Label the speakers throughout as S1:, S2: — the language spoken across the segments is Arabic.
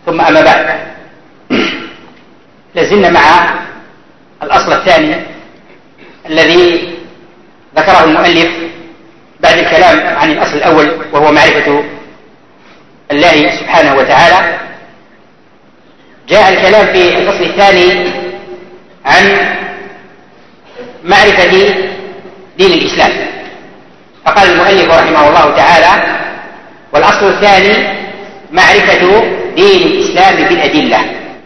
S1: ثم أما بعد، لازلنا مع الأصل الثاني الذي ذكره المؤلف بعد الكلام عن الأصل الأول، وهو معرفة الله سبحانه وتعالى. جاء الكلام في الفصل الثاني عن معرفة دين الإسلام، فقال المؤلف رحمه الله تعالى: والأصل الثاني معرفة دين الإسلام بالأدلة.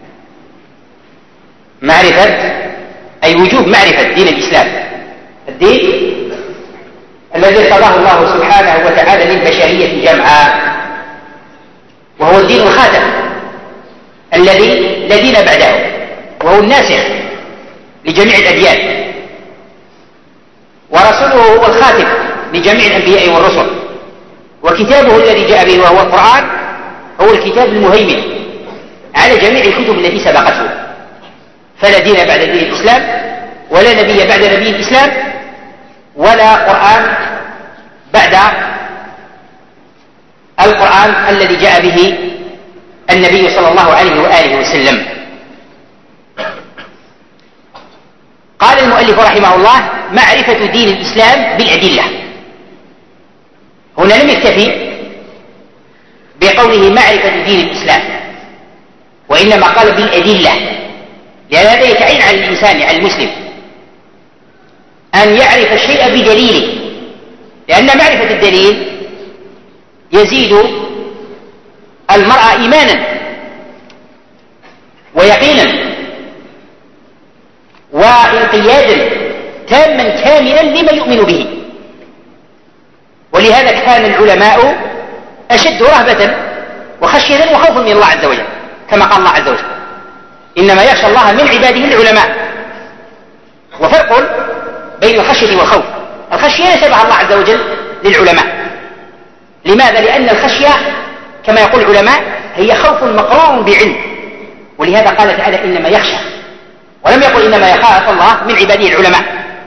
S1: معرفة أي وجوب معرفة دين الإسلام، الدين الذي ارتضاه الله سبحانه وتعالى للبشرية جمعا، وهو الدين الخاتم الذي لا دين بعده، وهو الناسخ لجميع الأديان، ورسوله هو الخاتم لجميع الأنبياء والرسل، وكتابه الذي جاء به وهو القرآن هو الكتاب المهيمن على جميع الكتب التي سبقته. فلا دين بعد دين الإسلام، ولا نبي بعد نبي الإسلام، ولا قرآن بعد القرآن الذي جاء به النبي صلى الله عليه وآله وسلم. قال المؤلف رحمه الله: معرفة دين الإسلام بالأدلة. هنا لم يكتفي بقوله معرفة دين الإسلام، وإنما قال بالأدلة، لأن هذا يتعين على الإنسان، على المسلم، أن يعرف الشيء بدليله، لأن معرفة الدليل يزيد المرء إيمانا ويقينا وانقيادا تاما كاملا لما يؤمن به. ولهذا كان العلماء أشد رهبة وخشية وخوفا من الله عز وجل، كما قال الله عز وجل: إنما يخشى الله من عباده العلماء. وفرق بين الخشية والخوف. الخشية نسبها الله عز وجل للعلماء. لماذا؟ لأن الخشية كما يقول العلماء هي خوف مقرون بعلم، ولهذا قال تعالى: إنما يخشى، ولم يقل إنما يخاف الله من عباده العلماء.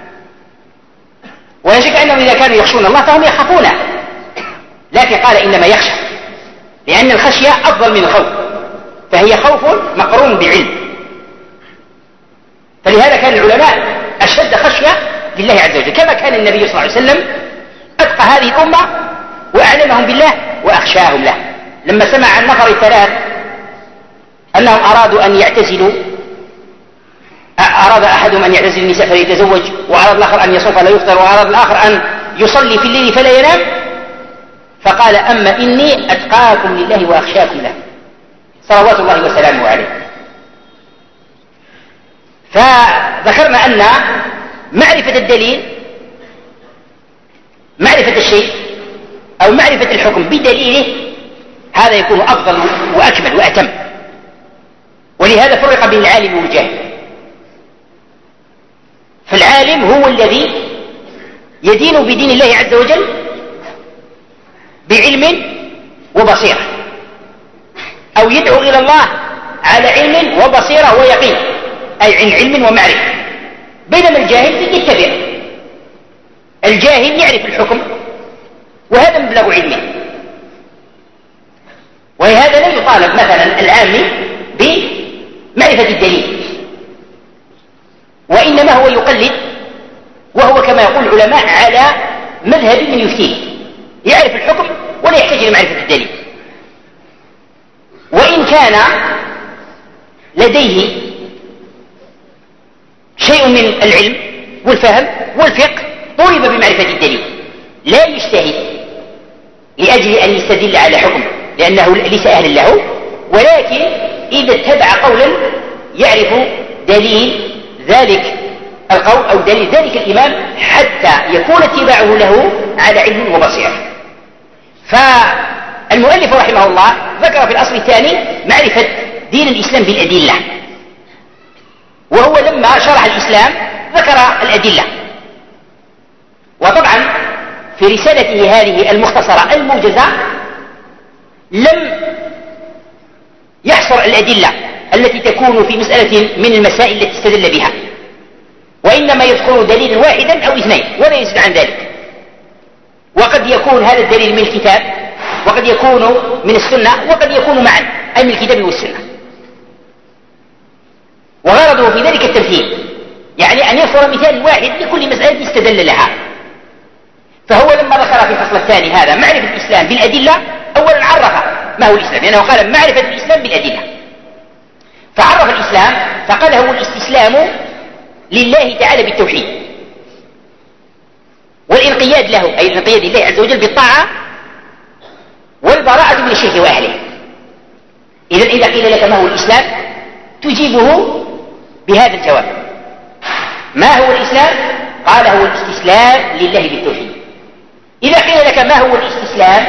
S1: ولا شك أنهم إذا كانوا يخشون الله فهم يخافونه، لكن قال إنما يخشى، لأن الخشية أفضل من الخوف، فهي خوف مقرون بعلم. فلهذا كان العلماء أشد خشية لله عز وجل، كما كان النبي صلى الله عليه وسلم أتقى هذه الأمة وأعلمهم بالله وأخشاهم له. لما سمع عن نفر الثلاث أنهم أرادوا أن يعتزلوا، أراد أحدهم أن يعتزل النساء فليتزوج، وأراد الآخر أن يصوم فلا يفطر، وأراد الآخر أن يصلي في الليل فلا ينام، فقال: أما إني أتقاكم لله وأخشاكم له، صلوات الله وسلامه عليه. فذكرنا أن معرفة الدليل، معرفة الشيء أو معرفة الحكم بدليله، هذا يكون أفضل وأكمل وأتم. ولهذا فرق بين العالم والجاهل. فالعالم هو الذي يدين بدين الله عز وجل بعلم وبصيرة، أو يدعو إلى الله على علم وبصيرة ويقين، أي عن علم ومعرفة. بينما الجاهل يتبع. الجاهل يعرف الحكم وهذا مبلغ علمه، ولهذا لا يطالب مثلا العامي بمعرفة الدليل، وإنما هو يقلد، وهو كما يقول العلماء على مذهب من يفتيه، يعرف الحكم ولا يحتاج لمعرفة الدليل. وإن كان لديه شيء من العلم والفهم والفقه طلب بمعرفة الدليل، لا يجتهد لأجل أن يستدل على حكم لأنه ليس أهلا له، ولكن إذا اتبع قولا يعرف دليل ذلك القول أو دليل ذلك الإمام حتى يكون اتباعه له على علم وبصيرة. فالمؤلف رحمه الله ذكر في الأصل الثاني معرفة دين الإسلام بالأدلة، وهو لما شرح الإسلام ذكر الأدلة. وطبعا في رسالته هذه المختصرة الموجزة لم يحصر الأدلة التي تكون في مسألة من المسائل التي استدل بها، وإنما يذكر دليلا واحدا أو اثنين ولا يزيد عن ذلك. وقد يكون هذا الدليل من الكتاب، وقد يكون من السنة، وقد يكون معا. أي من الكتاب والسنة، وغرضه في ذلك التمثيل، يعني أن يذكر مثال واحد لكل مسألة استدل لها. فهو لما ذكر في الفصل الثاني هذا معرفة الإسلام بالأدلة، أولا عرف ما هو الإسلام، لأنه قال معرفة الإسلام بالأدلة، فعرف الإسلام فقال هو الاستسلام لله تعالى بالتوحيد والانقياد له، أي الانقياد لله عز وجل بالطاعة والبراءة من الشرك وأهله. إذا قيل لك ما هو الإسلام تجيبه بهذا الجواب: ما هو الإسلام؟ قال هو الاستسلام لله بالتوحيد. إذا قيل لك ما هو الاستسلام؟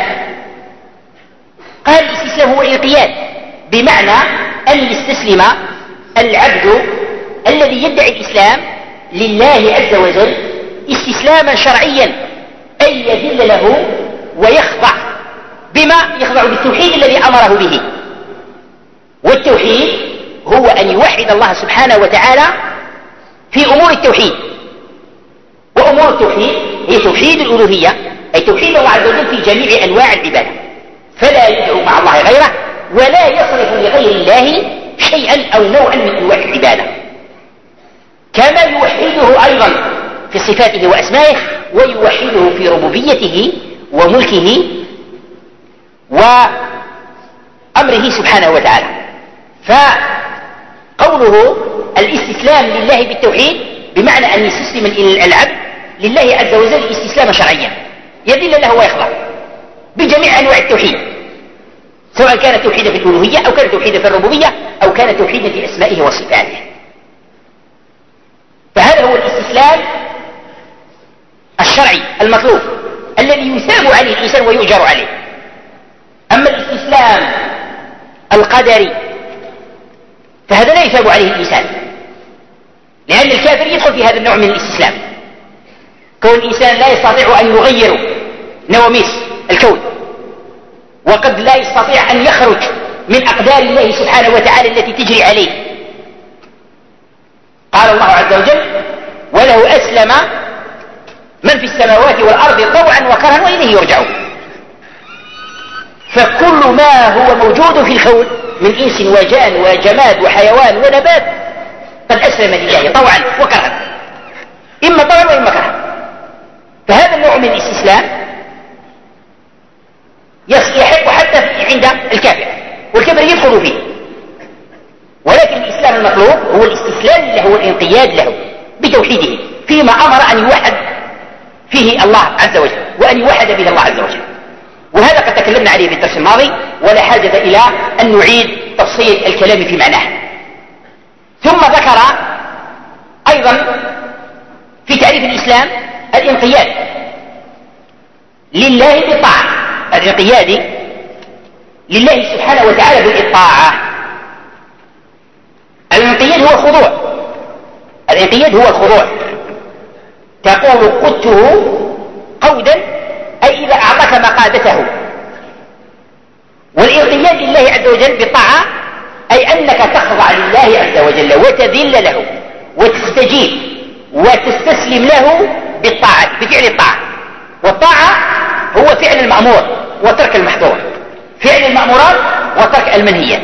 S1: قال الاستسلام هو الانقياد، بمعنى أن يستسلم العبد الذي يدعي الإسلام لله عز وجل استسلاما شرعيا، أي يذل له ويخضع، بما يخضع بالتوحيد الذي أمره به. والتوحيد هو أن يوحد الله سبحانه وتعالى في أمور التوحيد، وأمور التوحيد هي توحيد الألوهية، أي توحيد الله عز وجل في جميع أنواع العبادة، فلا يدعو مع الله غيره ولا يصرف لغير الله شيئا أو نوعا من أنواع العبادة، كما يوحده أيضا في صفاته وأسمائه، ويوحده في ربوبيته وملكه وأمره سبحانه وتعالى. فقوله الاستسلام لله بالتوحيد بمعنى أن يستسلم العبد لله عز وجل استسلاما شرعيا، يذل له ويخضع بجميع أنواع التوحيد، سواء كان توحيدا في الألوهية أو كان توحيدا في الربوبية أو كان توحيدا في أسمائه وصفاته. فهذا هو الاستسلام الشرعي المطلوب الذي يثاب عليه الإنسان ويؤجر عليه. أما الاستسلام القدري فهذا لا يثاب عليه الإنسان، لأن الكافر يدخل في هذا النوع من الاستسلام، كون الإنسان لا يستطيع أن يغير نواميس الكون، وقد لا يستطيع أن يخرج من أقدار الله سبحانه وتعالى التي تجري عليه. قال الله عز وجل: وله أسلم من في السماوات والأرض طوعا وكرها وإليه يرجعون. فكل ما هو موجود في الكون من إنس وجان وجماد وحيوان ونبات قد أسلم لله طوعا وكرها، إما طوعا وإما كرها. فهذا النوع من الاستسلام يحق حتى عند الكافر، والكافر يدخل فيه، ولكن الإسلام المطلوب هو الاستسلام له والانقياد له بتوحيده فيما أمر أن يوحد فيه الله عز وجل، وأن يوحد به الله عز وجل. وهذا قد تكلمنا عليه في الدرس الماضي، ولا حاجة إلى أن نعيد تفصيل الكلام في معناه. ثم ذكر أيضا في تعريف الإسلام الانقياد لله بالطاعة، الانقياد لله سبحانه وتعالى بالطاعة. الانقياد هو الخضوع، الانقياد هو الخضوع. تقول قدته قودا، أي إذا أعطاك مقادته. والانقياد لله عز وجل بالطاعة أي أنك تخضع لله عز وجل وتذل له وتستجيب وتستسلم له بالطاعة، بفعل الطاعة. والطاعة هو فعل المأمور وترك المحظور، فعل المأمورات وترك المنهيات،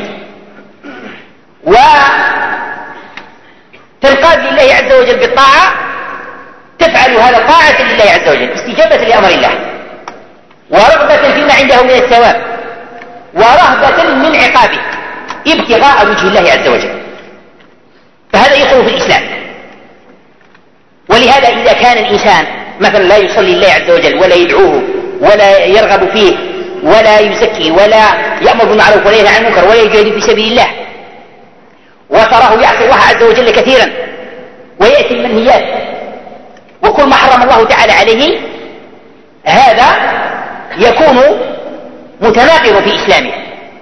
S1: وتنقاد لله عز وجل بالطاعة، تفعل هذا طاعة لله عز وجل استجابة لأمر الله، ورغبة فيما عنده من الثواب، ورهبة من عقابه، ابتغاء وجه الله عز وجل. فهذا يدخل في الإسلام. ولهذا إذا كان الإنسان مثلا لا يصلي الله عز وجل ولا يدعوه ولا يرغب فيه ولا يزكي ولا يأمر بالمعروف ولا ينهى عن المنكر ولا يجاهد في سبيل الله، وتراه يعصي الله عز وجل كثيرا ويأتي المنهيات وكل ما حرم الله تعالى عليه، هذا يكون متناقض في إسلامه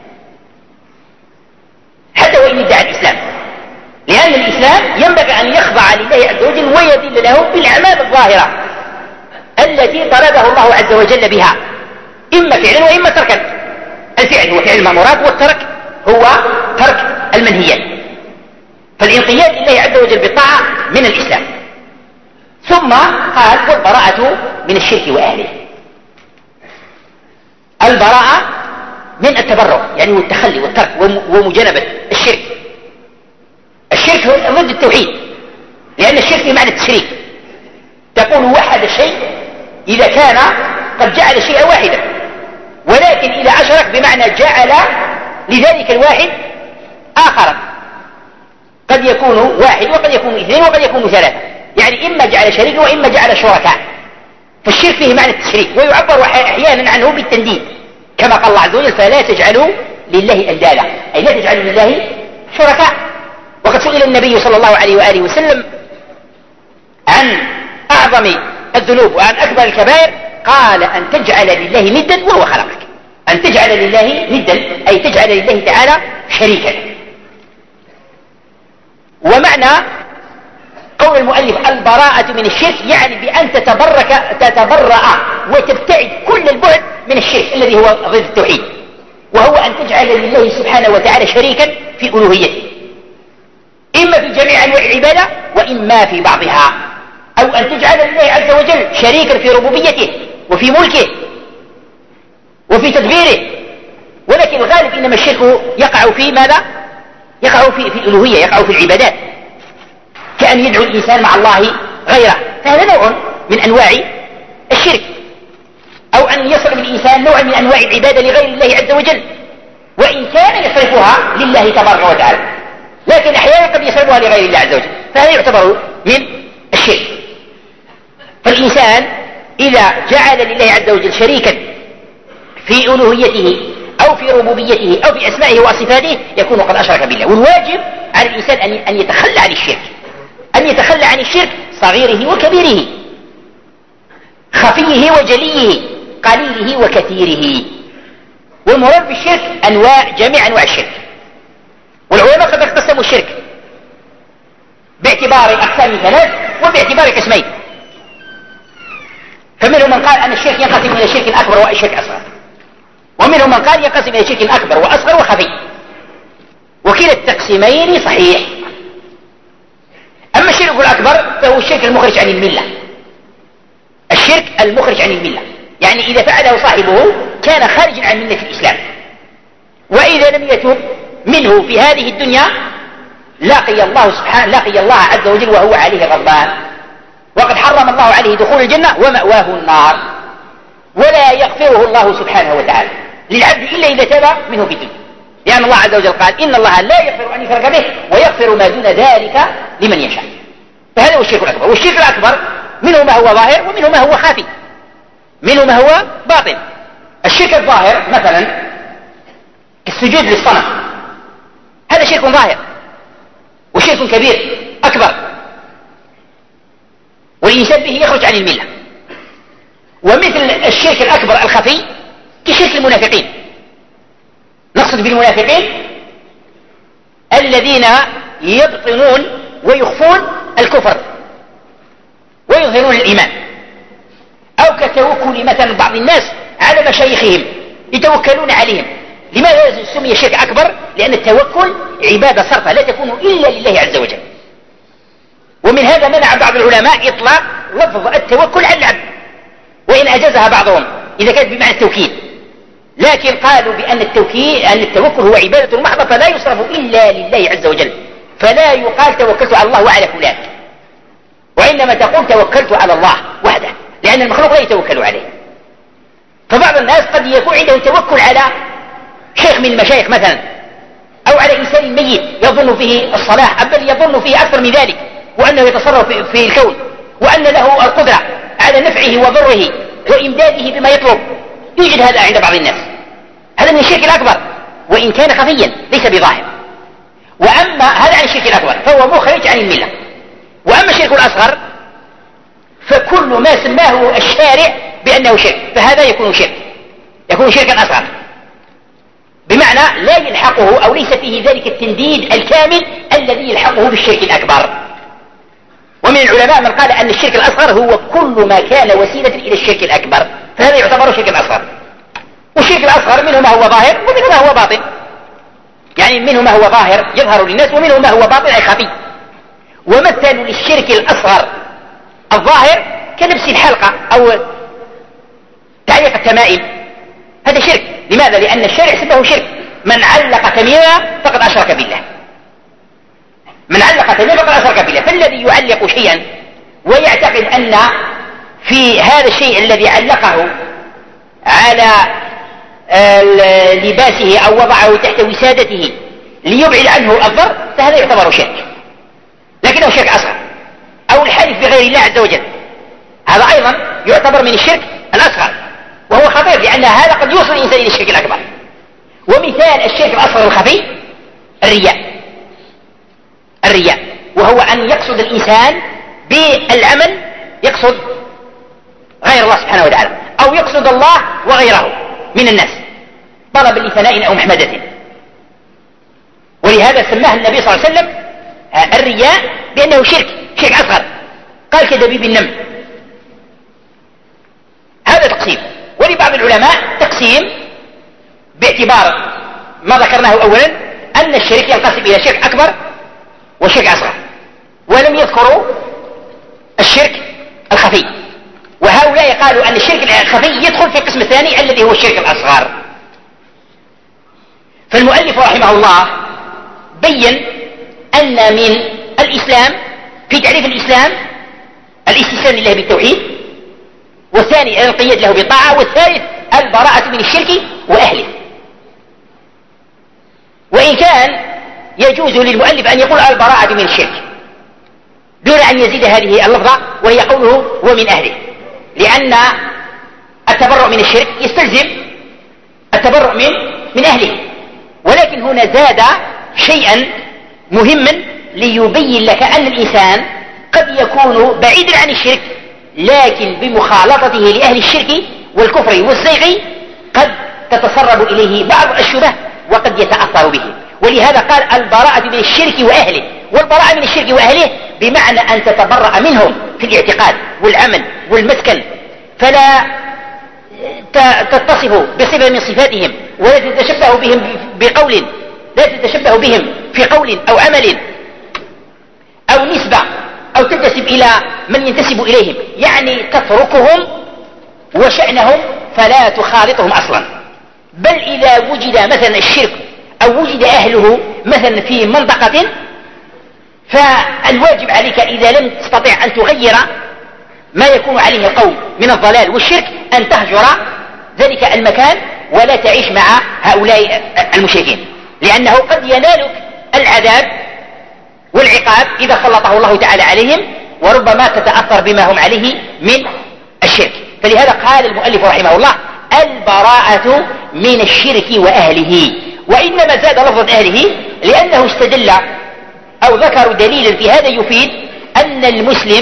S1: حتى وإن ادعى الإسلام، لأن الإسلام ينبغي أن يخضع لله عز وجل ويذل له بالأعمال الظاهرة التي طلبه الله عز وجل بها، إما فعلا وإما تركا. الفعل هو فعل المأمورات، والترك هو ترك المنهيات. فالانقياد لله عز وجل بالطاعة من الإسلام. ثم قال: والبراءة من الشرك وأهله. البراءة من التبرع يعني والتخلي والترك ومجانبة الشرك. الشرك هو ضد التوحيد، لأن الشرك بمعنى التشريك، تقول وحد الشيء إذا كان قد جعل الشيء واحدا، ولكن إذا أشرك بمعنى جعل لذلك الواحد آخر، قد يكون واحد وقد يكون اثنين وقد يكون ثلاثة، يعني إما جعل شريكا وإما جعل شركاء. فالشرك فيه معنى التشريك، ويعبر أحيانا عنه بالتنديد كما قال الله عز وجل فلا تجعلوا لله أندادا، أي لا تجعلوا لله شركاء. وقد سئل النبي صلى الله عليه وآله وسلم عن أعظم الذنوب وعن أكبر الكبائر، قال أن تجعل لله ندا وهو خلقك. أن تجعل لله ندا أي تجعل لله تعالى شريكا. ومعنى قول المؤلف البراءة من الشرك يعني بأن تتبرأ وتبتعد كل البعد من الشرك الذي هو ضد التوحيد، وهو أن تجعل لله سبحانه وتعالى شريكا في ألوهيته، إما في جميع أنواع العبادة وإما في بعضها، أو أن تجعل لله عز وجل شريكا في ربوبيته وفي ملكه وفي تدبيره. ولكن الغالب إنما الشرك يقع في ماذا؟ يقع في الألوهية، يقع في العبادات، كأن يدعو الإنسان مع الله غيره، فهذا نوع من أنواع الشرك. أو أن يصرف الإنسان نوع من أنواع العبادة لغير الله عز وجل، وإن كان يصرفها لله تبارك وتعالى، لكن أحيانا قد يصرفها لغير الله عز وجل، فهذا يعتبر من الشرك. فالإنسان إذا جعل لله عز وجل شريكا في ألوهيته أو في ربوبيته أو في أسمائه وصفاته يكون قد أشرك بالله. والواجب على الإنسان أن يتخلى عن الشرك، أن يتخلى عن الشرك صغيره وكبيره، خفيه وجليه، قليله وكثيره. والمراد بالشرك جميع أنواع الشرك. والعلماء قد اقتسموا الشرك باعتبار أقسام ثلاث وباعتبار قسمين. فمنهم من قال أن الشرك ينقسم إلى شرك أكبر وشرك أصغر، ومنهم من قال ينقسم إلى شرك أكبر وأصغر وخفي، وكلا التقسيمين صحيح. أما الشرك الأكبر فهو الشرك المخرج عن الملة، الشرك المخرج عن الملة، يعني إذا فعله صاحبه كان خارجا عن ملة الإسلام، وإذا لم يتب منه في هذه الدنيا لقي الله عز وجل وهو عليه غضبان، وقد حرم الله عليه دخول الجنة ومأواه النار، ولا يغفره الله سبحانه وتعالى للعبد إلا إذا تاب منه في الدنيا، لأن الله عز وجل قال إن الله لا يغفر أن يشرك به ويغفر ما دون ذلك لمن يشاء. فهذا هو الشرك الأكبر. والشرك الأكبر منه ما هو ظاهر ومنه ما هو خافي، منه ما هو باطن. الشرك الظاهر مثلا السجود للصنم، هذا شرك ظاهر وشرك كبير أكبر، والإنسان به يخرج عن الملة. ومثل الشرك الأكبر الخفي كشرك المنافقين. نقصد بالمنافقين الذين يبطنون ويخفون الكفر ويظهرون الإيمان، أو كتوكل مثلا بعض الناس على مشايخهم يتوكلون عليهم. لماذا سمي شرك أكبر؟ لأن التوكل عبادة صرفة لا تكون إلا لله عز وجل. ومن هذا منع بعض العلماء إطلاق لفظ التوكل على العبد، وإن أجازها بعضهم إذا كانت بمعنى التوكيد، لكن قالوا بأن التوكل هو عبادة محضة فلا يصرف إلا لله عز وجل، فلا يقال توكلت على الله وعلى فلان، وإنما تقول توكلت على الله وحده، لأن المخلوق لا يتوكل عليه. فبعض الناس قد يكون عنده توكل على شيخ من المشايخ مثلا، أو على إنسان ميت يظن فيه الصلاح، بل يظن فيه أكثر من ذلك، وأنه يتصرف في الكون، وأن له القدرة على نفعه وضره وإمداده بما يطلب. يوجد هذا عند بعض الناس، هذا من الشرك الأكبر وإن كان خفيا ليس بظاهر. وأما هذا عن الشرك الأكبر فهو مخرج عن الملة. وأما الشرك الأصغر فكل ما سماه الشارع بأنه شرك فهذا يكون شركا أصغر، بمعنى لا يلحقه أو ليس فيه ذلك التنديد الكامل الذي يلحقه بالشرك الأكبر. ومن العلماء من قال أن الشرك الأصغر هو كل ما كان وسيلة إلى الشرك الأكبر، فهذا يعتبر شركا أصغر. والشرك الأصغر منه ما هو ظاهر ومنه ما هو باطن، يعني منه ما هو ظاهر يظهر للناس ومنه ما هو باطن أي خفي. ومثل للشرك الأصغر الظاهر كلبس الحلقة أو تعليق التمائم هذا شرك. لماذا؟ لأن الشرع سبه شرك. من علق تميما فقد أشرك بالله. من علق تميما فقد أشرك بالله. فالذي يعلق شيئا ويعتقد أن في هذا الشيء الذي علقه على لباسه أو وضعه تحت وسادته ليبعد عنه الضر، فهذا يعتبر شرك، لكنه شرك أصغر. أو الحلف بغير الله عز وجل، هذا أيضا يعتبر من الشرك الأصغر، وهو خطير لأن هذا قد يوصل الإنسان إلى الشرك الأكبر. ومثال الشرك الأصغر الخفي الرياء، وهو أن يقصد الإنسان بالعمل يقصد غير الله سبحانه وتعالى، أو يقصد الله وغيره من الناس طلبا لثناء أو محمدة. ولهذا سماه النبي صلى الله عليه وسلم الرياء بأنه شرك أصغر، قال كدبيب النمل. هذا تقسيم. ولبعض العلماء تقسيم باعتبار ما ذكرناه أولا، أن الشرك ينقسم إلى شرك أكبر وشرك أصغر، ولم يذكروا الشرك الخفي. وهؤلاء قالوا أن الشرك الخفي يدخل في القسم الثاني الذي هو الشرك الأصغر. فالمؤلف رحمه الله بين أن من الإسلام في تعريف الإسلام الاستسلام لله بالتوحيد، والثاني الانقياد له بالطاعة، والثالث البراءة من الشرك وأهله. وإن كان يجوز للمؤلف أن يقول البراءة من الشرك دون أن يزيد هذه اللفظة، وهي قوله ومن أهله، لأن التبرؤ من الشرك يستلزم التبرؤ من أهله. ولكن هنا زاد شيئا مهما ليبين لك أن الإنسان قد يكون بعيدا عن الشرك، لكن بمخالطته لأهل الشرك والكفر والزيغ قد تتسرب إليه بعض الشبه وقد يتأثر به. ولهذا قال البراءة من الشرك وأهله. والبراءة من الشرك وأهله بمعنى أن تتبرأ منهم في الاعتقاد والعمل والمسكن، فلا تتصف بصفة من صفاتهم، ولا تتشبه بهم بقول، لا تتشبه بهم في قول أو عمل أو نسبة، أو تنتسب إلى من ينتسب إليهم، يعني تتركهم وشأنهم فلا تخالطهم أصلا. بل إذا وجد مثلا الشرك أو وجد أهله مثلا في منطقة، فالواجب عليك إذا لم تستطع أن تغير ما يكون عليه القوم من الضلال والشرك أن تهجر ذلك المكان ولا تعيش مع هؤلاء المشركين، لأنه قد ينالك العذاب والعقاب إذا سلطه الله تعالى عليهم، وربما تتأثر بما هم عليه من الشرك. فلهذا قال المؤلف رحمه الله البراءة من الشرك وأهله. وإنما زاد لفظ أهله لأنه استدل أو ذكروا دليلا في هذا يفيد أن المسلم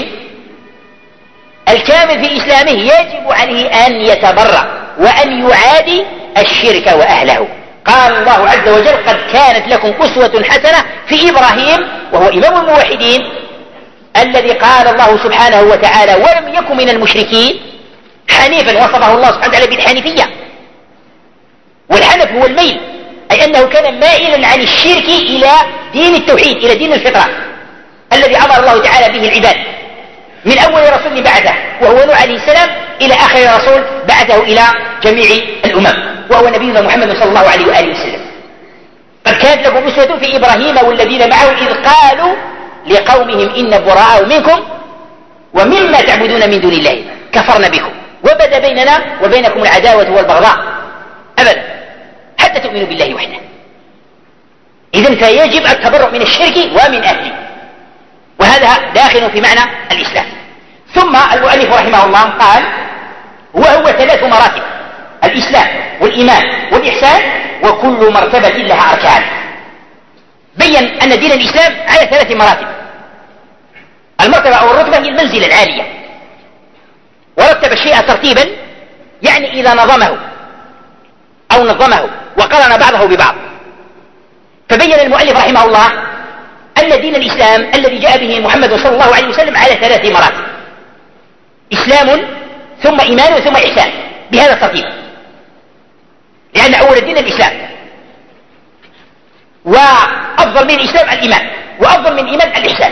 S1: الكامل في إسلامه يجب عليه أن يتبرأ وأن يعادي الشرك وأهله. قال الله عز وجل قد كانت لكم أسوة حسنة في إبراهيم وهو إمام الموحدين الذي قال الله سبحانه وتعالى ولم يكن من المشركين حنيفا، وصفه الله سبحانه وتعالى بالحنيفية. والحنف هو الميل، أي أنه كان مائلا عن الشرك إلى دين التوحيد، إلى دين الفطرة الذي أمر الله تعالى به العباد من أول رسول بعثه وهو نوح عليه السلام إلى آخر رسول بعثه إلى جميع الأمم وهو نبينا محمد صلى الله عليه وآله وسلم. قد كانت لكم أسوة في إبراهيم والذين معه إذ قالوا لقومهم إن براء منكم ومما تعبدون من دون الله كفرنا بكم وبدا بيننا وبينكم العداوة والبغضاء أبدا حتى تؤمنوا بالله وحده. إذن فيجب التبرؤ من الشرك ومن أهله، وهذا داخل في معنى الإسلام. ثم المؤلف رحمه الله قال وهو 3 مراتب: الإسلام والإيمان والإحسان، وكل مرتبة لها أركان. بين أن دين الإسلام على 3 مراتب. المرتبة أو الرتبة هي المنزلة العالية، ورتب الشيء ترتيبا، يعني إذا نظمه وقرن بعضه ببعض. فبين المؤلف رحمه الله أن دين الإسلام الذي جاء به محمد صلى الله عليه وسلم على 3 مراتب: إسلام ثم إيمان ثم إحسان، بهذا الترتيب، لأن أول الدين الإسلام، وأفضل من الإسلام الإيمان، وأفضل من الإيمان الإحسان.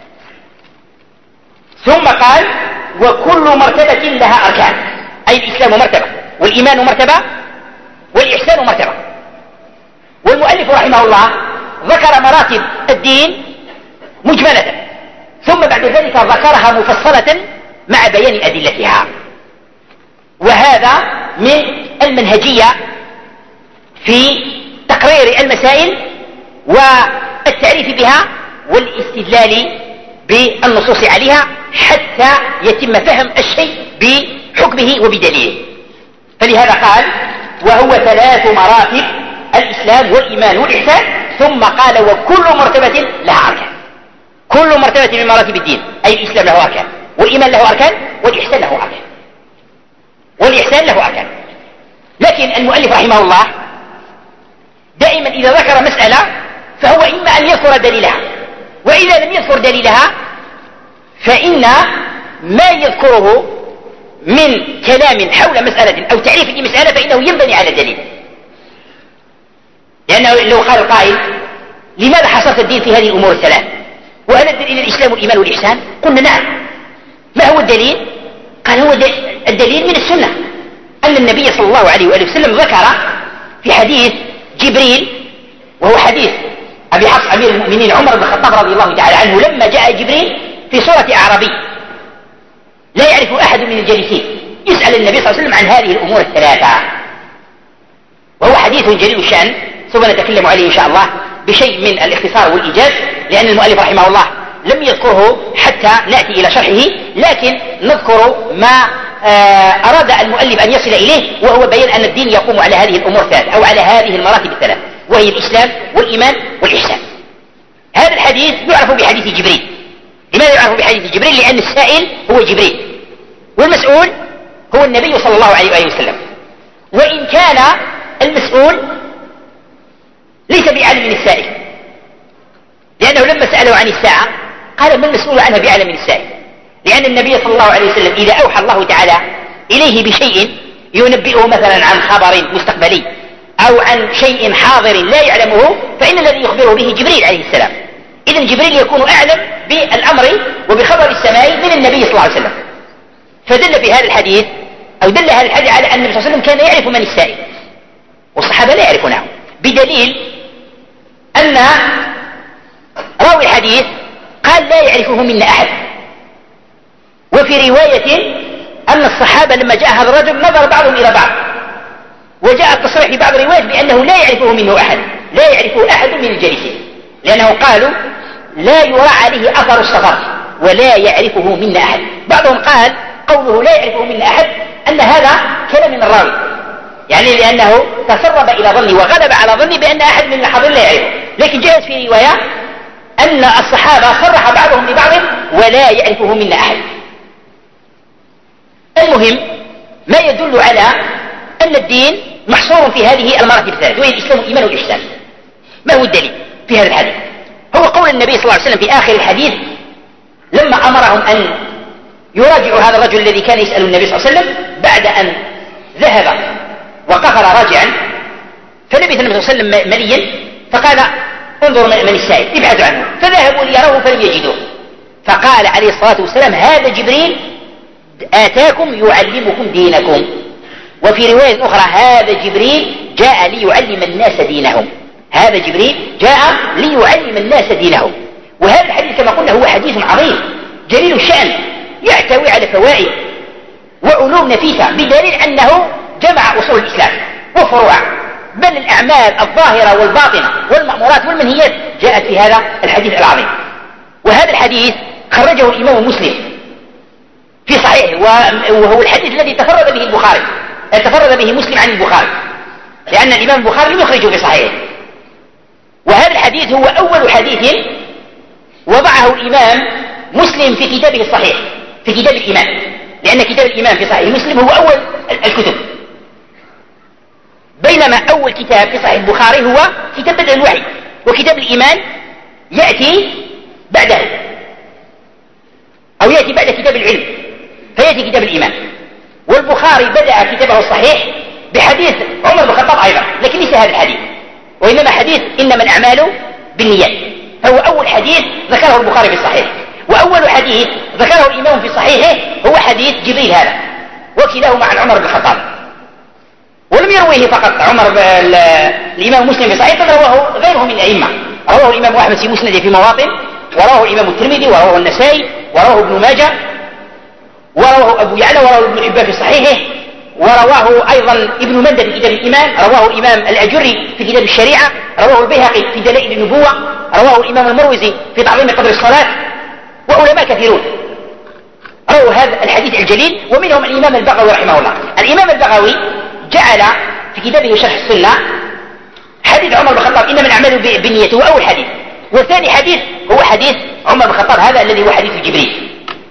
S1: ثم قال وكل مرتبة لها أركان، أي الإسلام مرتبة والإيمان مرتبة والإحسان مرتبة. والمؤلف رحمه الله ذكر مراتب الدين مجملة، ثم بعد ذلك ذكرها مفصلة مع بيان أدلتها. وهذا من المنهجية في تقرير المسائل والتعريف بها والاستدلال بالنصوص عليها حتى يتم فهم الشيء بحكمه وبدليله. فلهذا قال: وهو 3 مراتب: الإسلام والإيمان والإحسان. ثم قال: وكل مرتبة لها أركان. كل مرتبة من مراتب الدين، أي الإسلام له أركان، والإيمان له أركان، والإحسان له أركان. والإحسان له أركان. لكن المؤلف رحمه الله دائما إذا ذكر مسألة فهو إما أن يذكر دليلها، وإذا لم يذكر دليلها فإن ما يذكره من كلام حول مسألة أو تعريف لمسألة فإنه ينبني على دليل. لأنه لو قال القائل: لماذا حصرت الدين في هذه الأمور الثلاث وهل الدين إلى الإسلام والإيمان والإحسان؟ قلنا: نعم. ما هو الدليل؟ قال: هو الدليل من السنة، أن النبي صلى الله عليه وآله وسلم ذكر في حديث جبريل، وهو حديث أبي حفص أمير المؤمنين عمر بن الخطاب رضي الله تعالى عنه، لما جاء جبريل في صورة أعرابي لا يعرف أحد من الجالسين يسأل النبي صلى الله عليه وسلم عن هذه الأمور الثلاثة، وهو حديث جليل الشأن، ثم نتكلم عليه إن شاء الله بشيء من الاختصار والإيجاز، لأن المؤلف رحمه الله لم يذكره حتى نأتي إلى شرحه، لكن نذكر ما أراد المؤلف أن يصل إليه، وهو بيان أن الدين يقوم على هذه الأمور الثلاث أو على هذه المراتب الثلاث، وهي الإسلام والإيمان والإحسان. هذا الحديث يعرف بحديث جبريل. لماذا يعرف بحديث جبريل؟ لأن السائل هو جبريل والمسؤول هو النبي صلى الله عليه وآله وسلم، وإن كان المسؤول ليس بعالم من السائل، لأنه لما سأله عن الساعة قال: ما المسؤول عنها بعالم من السائل؟ لأن النبي صلى الله عليه وسلم إذا أوحى الله تعالى إليه بشيء ينبئه مثلا عن خبر مستقبلي أو عن شيء حاضر لا يعلمه، فإن الذي يخبره به جبريل عليه السلام. إذن جبريل يكون أعلم بالأمر وبخبر السماء من النبي صلى الله عليه وسلم. فدل في هذا الحديث أو دل هذا الحديث على أن النبي صلى الله عليه وسلم كان يعرف من السائل، والصحابة لا يعرفونه، بدليل أن راوي الحديث قال: لا يعرفه منا أحد. وفي رواية أن الصحابة لما جاء هذا الرجل نظر بعضهم إلى بعض، وجاء التصريح في بعض الروايات بأنه لا يعرفه منه أحد، لا يعرفه أحد من الجالسين، لأنه قالوا: لا يرى عليه أثر السفر ولا يعرفه منا أحد. بعضهم قال قوله لا يعرفه منا أحد أن هذا كلام من الراوي، يعني لأنه تسرب إلى ظني وغلب على ظني بأن أحد من الحاضرين لا يعرفه. لكن جاءت في رواية أن الصحابة صرح بعضهم لبعض ولا يعرفه منا أحد. المهم ما يدل على أن الدين محصور في هذه المراتب الثلاث، وهي الإسلام والإيمان والإحسان. ما هو الدليل في هذا الحديث؟ هو قول النبي صلى الله عليه وسلم في آخر الحديث لما أمرهم أن يراجعوا هذا الرجل الذي كان يسأل النبي صلى الله عليه وسلم بعد أن ذهب وقفر راجعا، فلبث النبي صلى الله عليه وسلم مليا، فقال: انظر من السائل، ابحثوا عنه. فذهبوا ليروه فلم يجدوه، فقال عليه الصلاة والسلام: هذا جبريل آتاكم يعلمكم دينكم. وفي رواية أخرى: هذا جبريل جاء ليعلم الناس دينهم. هذا جبريل جاء ليعلم الناس دينهم. وهذا الحديث كما قلنا هو حديث عظيم جليل الشأن، يحتوي على فوائد وعلوم نفيسة، بدليل أنه جمع أصول الإسلام وفروع، بل الأعمال الظاهرة والباطنة والمأمورات والمنهيات جاءت في هذا الحديث العظيم. وهذا الحديث خرجه الإمام مسلم في صحيحه، وهو الحديث الذي تفرد به البخاري، تفرد به مسلم عن البخاري، لأن الإمام البخاري لم يخرجه في صحيحه. وهذا الحديث هو أول حديث وضعه الإمام مسلم في كتابه الصحيح، في كتاب الإيمان، لأن كتاب الإيمان في صحيح مسلم هو أول الكتب، بينما أول كتاب في صحيح البخاري هو كتاب بدء الوحي، وكتاب الإيمان يأتي بعده أو يأتي بعد كتاب العلم فيأتي كتاب الإيمان. والبخاري بدأ كتابه الصحيح بحديث عمر بن الخطاب أيضا، لكن ليس هذا الحديث، وإنما حديث إنما الأعمال بالنيات، فهو أول حديث ذكره البخاري في الصحيح. وأول حديث ذكره الإمام في صحيحه هو حديث جبريل هذا، وكلاهما عن عمر بن الخطاب. ولم يرويه فقط الإمام مسلم في صحيح، بل رواه غيره من الأئمة. رواه الإمام أحمد في مسنده في مواطن، ورواه الإمام الترمذي، ورواه النسائي، ورواه ابن ماجه، ورواه أبو يعلى، ورواه ابن حبان في صحيحه، ورواه أيضا ابن مندة في كتاب الإيمان، رواه الإمام الأجري في كتاب الشريعة، رواه البيهقي في دلائل النبوة، رواه الإمام المروزي في تعظيم قدر الصلاة، وعلماء كثيرون رووا هذا الحديث الجليل، ومنهم الإمام البغوي رحمه الله. الإمام البغوي جعل في كتابه شرح السنة حديث عمر بن الخطاب إنما الأعمال بالنية هو أول حديث، والثاني حديث هو حديث عمر بن الخطاب هذا الذي هو حديث جبريل.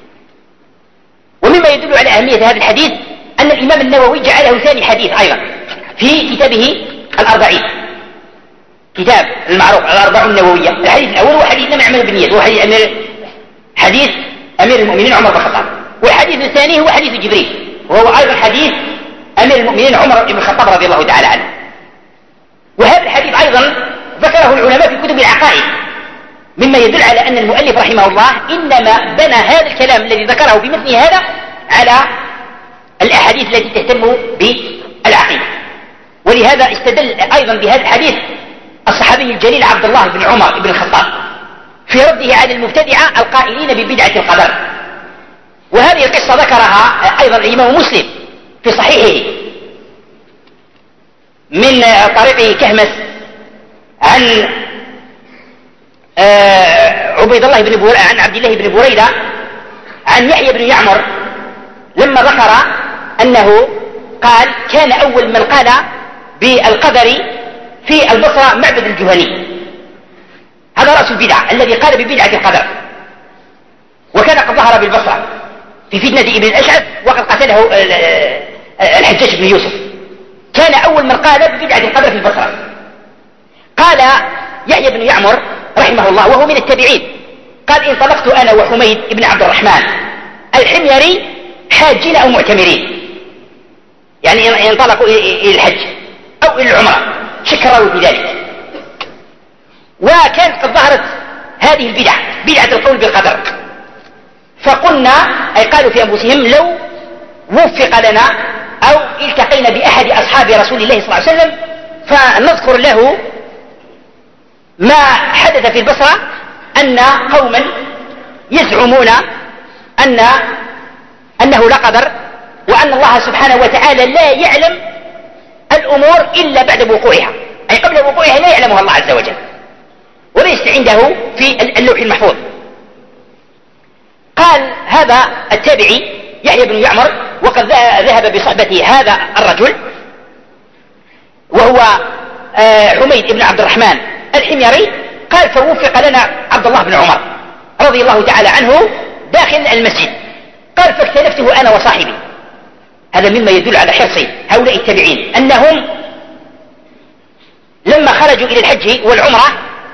S1: ومما يدل على أهمية هذا الحديث أن الإمام النووي جعله ثاني حديث أيضا في كتابه الأربعين، كتاب المعروف الأربعون النووية. الحديث الأول هو حديث إنما الأعمال بالنية، هو حديث أمير المؤمنين عمر بن الخطاب، والحديث الثاني هو حديث جبريل، وهو أيضا حديث أمير المؤمنين عمر بن الخطاب رضي الله تعالى عنه. وهذا الحديث أيضا ذكره العلماء في كتب العقائد، مما يدل على أن المؤلف رحمه الله إنما بنى هذا الكلام الذي ذكره بمثل هذا على الأحاديث التي تهتم بالعقيدة. ولهذا استدل أيضا بهذا الحديث الصحابي الجليل عبد الله بن عمر بن الخطاب في رده على المبتدعة القائلين ببدعة القدر. وهذه القصة ذكرها أيضا الإمام مسلم في صحيحه من طريق كهمس عن عن عبد الله بن بريدة عن يحيى بن يعمر لما ذكر أنه قال كان أول من قال بالقدر في البصرة معبد الجهني، هذا رأس البدعة الذي قال ببدعة القدر، وكان قد ظهر بالبصرة في فتنة ابن الأشعث وقد قتله الحجاج بن يوسف. كان أول من قال ببدعة القدر في البصرة. قال يحيى بن يعمر رحمه الله وهو من التابعين قال انطلقت أنا وحميد بن عبد الرحمن الحميري حاجين أو معتمرين، يعني انطلقوا إلى الحج أو إلى العمرة، شكروا في ذلك. وكانت قد ظهرت هذه البدعة، بدعة القول بالقدر، فقلنا أي قالوا في أنفسهم لو وفق لنا أو التقينا بأحد أصحاب رسول الله صلى الله عليه وسلم فنذكر له ما حدث في البصرة، أن قوما يزعمون أنه لا قدر، وأن الله سبحانه وتعالى لا يعلم الأمور إلا بعد وقوعها، أي قبل وقوعها لا يعلمها الله عز وجل، وليس عنده في اللوح المحفوظ. قال هذا التابعي يحيى بن يعمر وقد ذهب بصحبته هذا الرجل وهو حميد بن عبد الرحمن الحميري، قال فوفق لنا عبد الله بن عمر رضي الله تعالى عنه داخل المسجد، قال فاختلفته أنا وصاحبي. هذا مما يدل على حرص هؤلاء التابعين أنهم لما خرجوا إلى الحج والعمرة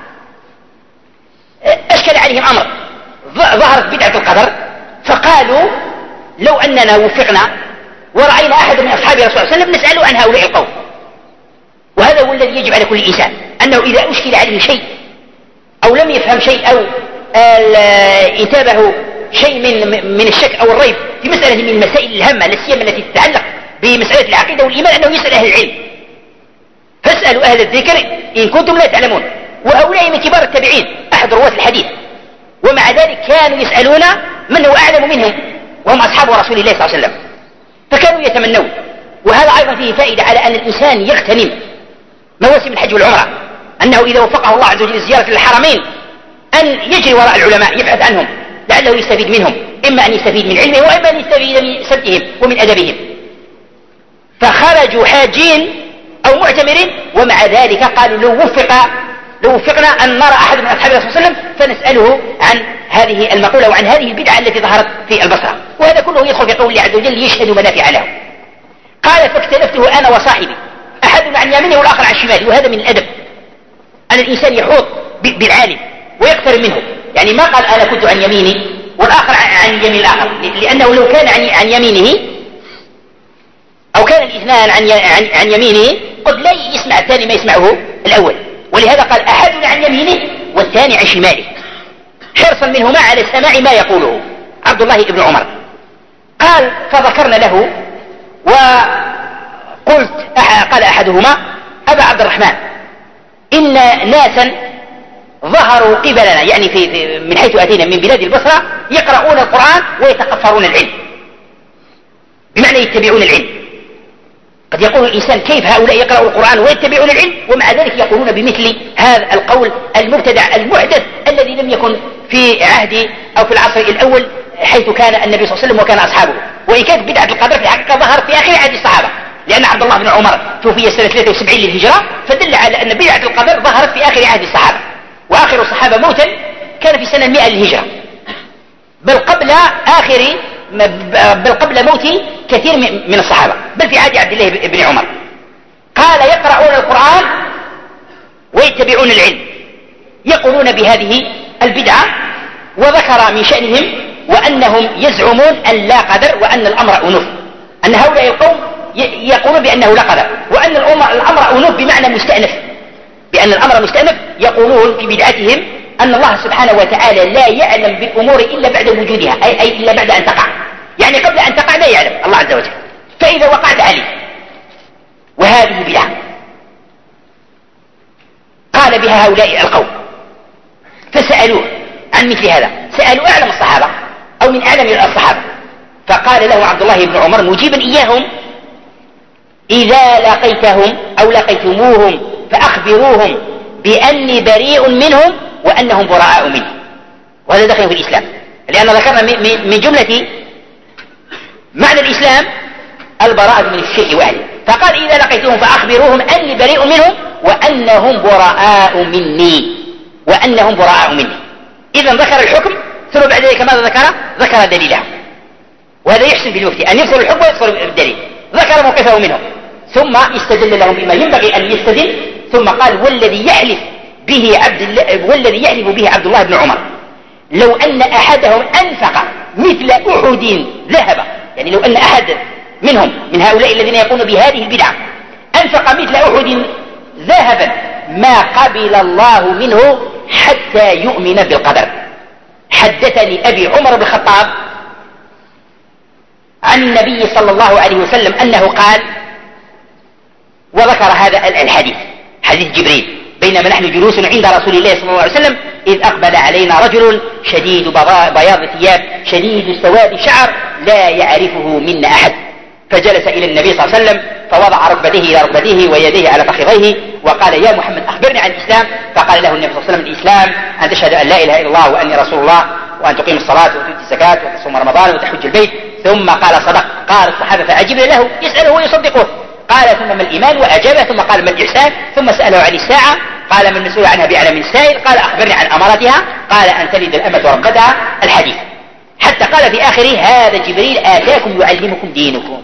S1: أشكل عليهم أمر، ظهرت بدعة القدر، فقالوا لو أننا وفقنا ورأينا أحد من أصحاب رسول الله صلى الله عليه وسلم نسأله عن هؤلاء القوم. وهذا هو الذي يجب على كل إنسان، أنه إذا أشكل عليه شيء أو لم يفهم شيء أو انتابه شيء من الشك أو الريب في مسألة من المسائل الهامة لا سيما التي تتعلق بمسألة العقيدة والإيمان، أنه يسأل أهل العلم، فاسألوا أهل الذكر إن كنتم لا تعلمون. وهؤلاء من كبار التابعين أحد رواة الحديث، ومع ذلك كانوا يسألون من هو أعلم منهم وهم أصحاب رسول الله صلى الله عليه وسلم، فكانوا يتمنون. وهذا أيضا فيه فائدة على أن الإنسان يغتنم مواسم الحج والعمرة، أنه إذا وفقه الله عز وجل لزيارة الحرمين أن يجري وراء العلماء يبحث عنهم لعله يستفيد منهم، إما أن يستفيد من علمه وإما أن يستفيد من سمتهم ومن أدبهم. فخرجوا حاجين أو معتمرين، ومع ذلك قالوا لو وفقنا أن نرى أحد من أصحاب الله صلى الله عليه وسلم فنسأله عن هذه المقولة وعن هذه البدعة التي ظهرت في البصرة. وهذا كله يدخل في قول الله عز وجل يشهد منافع له. قال فاختلفته أنا وصاحبي، أحدنا عن يمينه والآخر عن شماله. وهذا من الأدب أن الإنسان يحوط بالعالم ويقترب منه، يعني ما قال أنا كنت عن يميني والآخر عن يمين الآخر، لأنه لو كان عن يمينه أو كان الاثنان عن يمينه قد لا يسمع الثاني ما يسمعه الأول. ولهذا قال أحدنا عن يمينه والثاني عن شماله، حرصا منهما على سماع ما يقوله عبد الله بن عمر. قال فذكرنا له قال أحدهما: أبا عبد الرحمن، إن ناسا ظهروا قبلنا، يعني من حيث أتينا من بلاد البصرة، يقرؤون القرآن ويتقفرون العلم، بمعنى يتبعون العلم. قد يقول الإنسان: كيف هؤلاء يقرؤوا القرآن ويتبعون العلم ومع ذلك يقولون بمثل هذا القول المبتدع المحدث الذي لم يكن في عهد أو في العصر الأول حيث كان النبي صلى الله عليه وسلم وكان أصحابه. وإن كانت بدعة القدر في الحقيقة ظهرت في آخر عهد الصحابة، لأن عبد الله بن عمر توفي سنة 73 للهجرة، فدل على أن بدعة القدر ظهرت في آخر عهد الصحابة، وآخر الصحابة موتا كان في سنة 100 للهجرة، بل قبل موت كثير من الصحابة، بل في عهد عبد الله بن عمر. قال: يقرؤون القرآن ويتبعون العلم، يقولون بهذه البدعة. وذكر من شأنهم وأنهم يزعمون أن لا قدر وأن الأمر أنوف، أن هؤلاء القوم يقولون بأنه لا قدر وأن الأمر أنوف بمعنى مستأنف، بأن الأمر مستأنف. يقولون في بدعتهم أن الله سبحانه وتعالى لا يعلم بالأمور إلا بعد وجودها، أي إلا بعد أن تقع، يعني قبل أن تقع لا يعلم الله عز وجل، فإذا وقعت عليه. وهذه بدعة قال بها هؤلاء القوم، فسألوه عن مثل هذا، سألوا أعلم الصحابة أو من أعلم الصحابة، فقال له عبد الله بن عمر مجيبا إياهم: إذا لقيتهم أو لقيتموهم فأخبروهم بأني بريء منهم وأنهم براء مني. وهذا دخل في الإسلام، لأن ذكرنا من جملة معنى الإسلام البراءة من الشرك وأهله، فقال: إذا لقيتهم فأخبروهم أني بريء منهم وأنهم براء مني، وأنهم براء مني. إذا ذكر الحكم ثم بعد ذلك ماذا ذكر دليله. وهذا يحسن بالمفتي أن يذكر الحكم ويذكر بالدليل. ذكر موقفه منهم ثم استدل لهم بما ينبغي أن يستدل، ثم قال: والذي يحلف به عبد الله بن عمر لو أن أحدهم أنفق مثل أحد ذهب، يعني لو أن أحد منهم من هؤلاء الذين يقومون بهذه البدعة أنفق مثل أحد ذهبا ما قبل الله منه حتى يؤمن بالقدر. حدثني أبي عمر بن الخطاب عن النبي صلى الله عليه وسلم أنه قال، وذكر هذا الحديث، حديث جبريل: بينما نحن جلوس عند رسول الله صلى الله عليه وسلم إذ أقبل علينا رجل شديد بياض الثياب شديد سواد الشعر لا يعرفه منا أحد، فجلس إلى النبي صلى الله عليه وسلم فوضع ركبتيه إلى ركبتيه ويديه على فخذيه وقال: يا محمد أخبرني عن الإسلام. فقال له النبي صلى الله عليه وسلم: الإسلام أن تشهد أن لا إله إلا الله وأني رسول الله، وأن تقيم الصلاة وتؤتي الزكاة وتصوم رمضان وتحج البيت. ثم قال: صدق. قال الصحابة فعجبنا له يسأله ويصدقه. قال: ثم ما الإيمان؟ وأجابه. ثم قال: ما الإحسان؟ ثم سأله عن الساعة. قال: ما المسؤول عنها بأعلم من السائل؟ قال: أخبرني عن أمارتها. قال: أن تلد الأمة ربتها. الحديث، حتى قال في آخره: هذا جبريل آتاكم يعلمكم دينكم.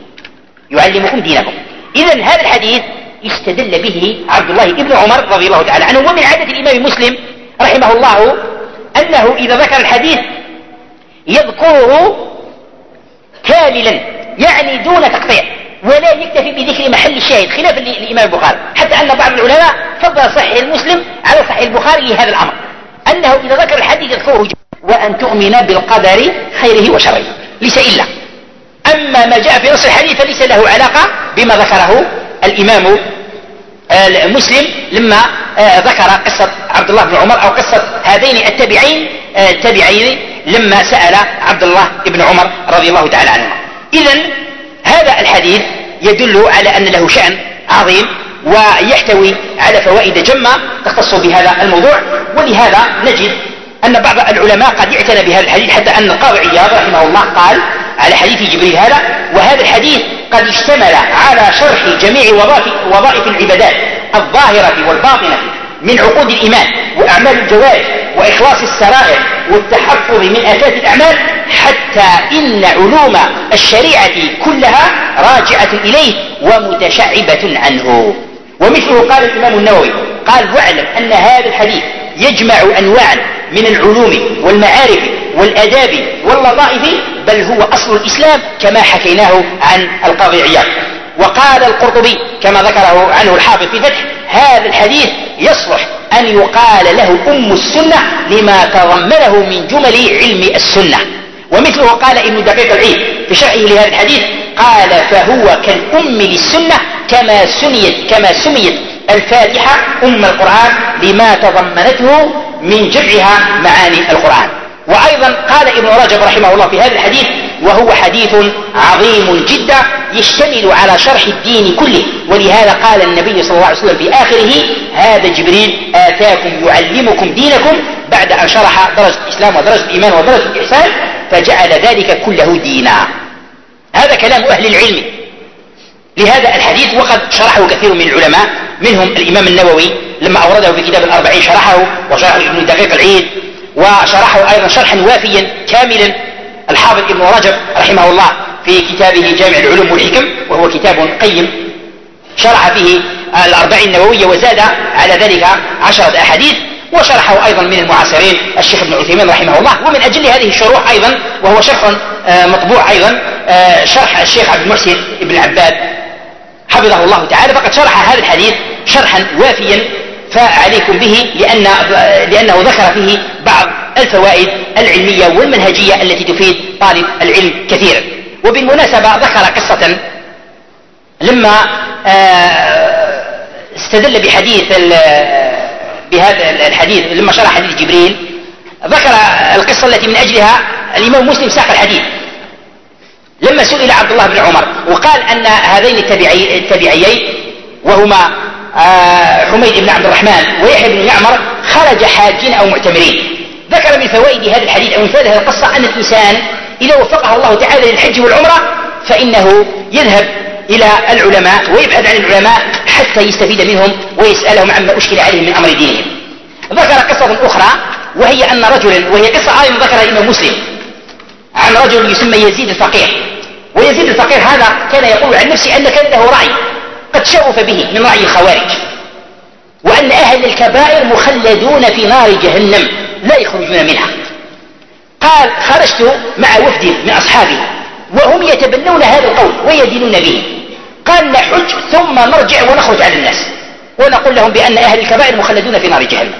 S1: إذن هذا الحديث استدل به عبد الله بن عمر رضي الله تعالى عنه. ومن عادة الإمام مسلم رحمه الله أنه إذا ذكر الحديث يذكره كاملا، يعني دون تقطيع، ولا يكتفي بذكر محل الشاهد، خلافا للإمام البخاري، حتى أن بعض العلماء فضل صحيح المسلم على صحيح البخاري لهذا الأمر، أنه إذا ذكر الحديث يذكره وأن تؤمن بالقدر خيره وشره، ليس إلا. أما ما جاء في نص الحديث فليس له علاقة بما ذكره الإمام مسلم لما ذكر قصة عبد الله بن عمر، أو قصة هذين التابعين لما سأل عبد الله بن عمر رضي الله تعالى عنهما. إذن هذا الحديث يدل على أن له شأن عظيم ويحتوي على فوائد جمة تختص بهذا الموضوع. ولهذا نجد أن بعض العلماء قد اعتنى بهذا الحديث، حتى أن القاضي عياض رحمه الله قال على حديث جبريل هذا: وهذا الحديث قد اشتمل على شرح جميع وظائف العبادات الظاهرة والباطنة من عقود الإيمان وأعمال الجوارح وإخلاص السرائر والتحفظ من آفات الأعمال، حتى إن علوم الشريعة كلها راجعة إليه ومتشعبة عنه. ومثله قال الإمام النووي قال: واعلم أن هذا الحديث يجمع أنواعا من العلوم والمعارف والآداب واللطائف، بل هو أصل الإسلام كما حكيناه عن القاضي عياض. وقال القرطبي كما ذكره عنه الحافظ في فتح: هذا الحديث يصلح أن يقال له أم السنة لما تضمنه من جمل علم السنة. ومثله قال ابن دقيق العيد في شرحه لهذا الحديث: قال فهو كالأم للسنة كما سميت الفاتحة أم القرآن لما تضمنته من جمعها معاني القرآن. وأيضا قال ابن رجب رحمه الله في هذا الحديث وهو حديث عظيم جدا يشتمل على شرح الدين كله، ولهذا قال النبي صلى الله عليه وسلم في آخره هذا جبريل آتاكم يعلمكم دينكم بعد أن شرح درجة الإسلام ودرجة الإيمان ودرجة الإحسان فجعل ذلك كله دينا. هذا كلام أهل العلم لهذا الحديث، وقد شرحه كثير من العلماء منهم الإمام النووي لما أورده في كتاب الأربعين شرحه، وشرحه ابن دقيق العيد، وشرحه أيضا شرحا وافيا كاملا الحافظ ابن رجب رحمه الله في كتابه جامع العلوم والحكم، وهو كتاب قيم شرح فيه الأربعين النووية وزاد على ذلك 10 أحاديث. وشرحه أيضا من المعاصرين الشيخ ابن عثيمين رحمه الله. ومن أجل هذه الشروح أيضا وهو شرح مطبوع أيضا شرح الشيخ عبد المحسن ابن العباد حفظه الله تعالى، فقد شرح هذا الحديث شرحا وافيا فعليكم به لأنه ذكر فيه بعض الفوائد العلمية والمنهجية التي تفيد طالب العلم كثيرا. وبالمناسبة ذكر قصة لما استدل بهذا الحديث لما شرح حديث جبريل، ذكر القصة التي من أجلها الإمام مسلم ساق الحديث لما سئل عبد الله بن عمر وقال أن هذين التابعيين وهما حميد بن عبد الرحمن ويحيى بن يعمر خرج حاجين أو معتمرين. ذكر من فوائد هذا الحديث أو من فوائد هذه القصة أن الإنسان إذا وفقه الله تعالى للحج والعمرة فإنه يذهب إلى العلماء ويبحث عن العلماء حتى يستفيد منهم ويسألهم عما أشكل عليهم من أمر دينهم. ذكر قصة أخرى وهي أن رجلا، وهي قصة أيضا ذكرها الإمام مسلم عن رجل يسمى يزيد الفقيه. ويزيد الفقيه هذا كان يقول عن نفسه أن كان له رأي قد شغف به من رأي الخوارج، وأن أهل الكبائر مخلدون في نار جهنم لا يخرجون منها. قال خرجت مع وفد من أصحابه وهم يتبنون هذا القول ويدينون به، قال نحج ثم نرجع ونخرج على الناس ونقول لهم بأن أهل الكبائر مخلدون في نار جهنم.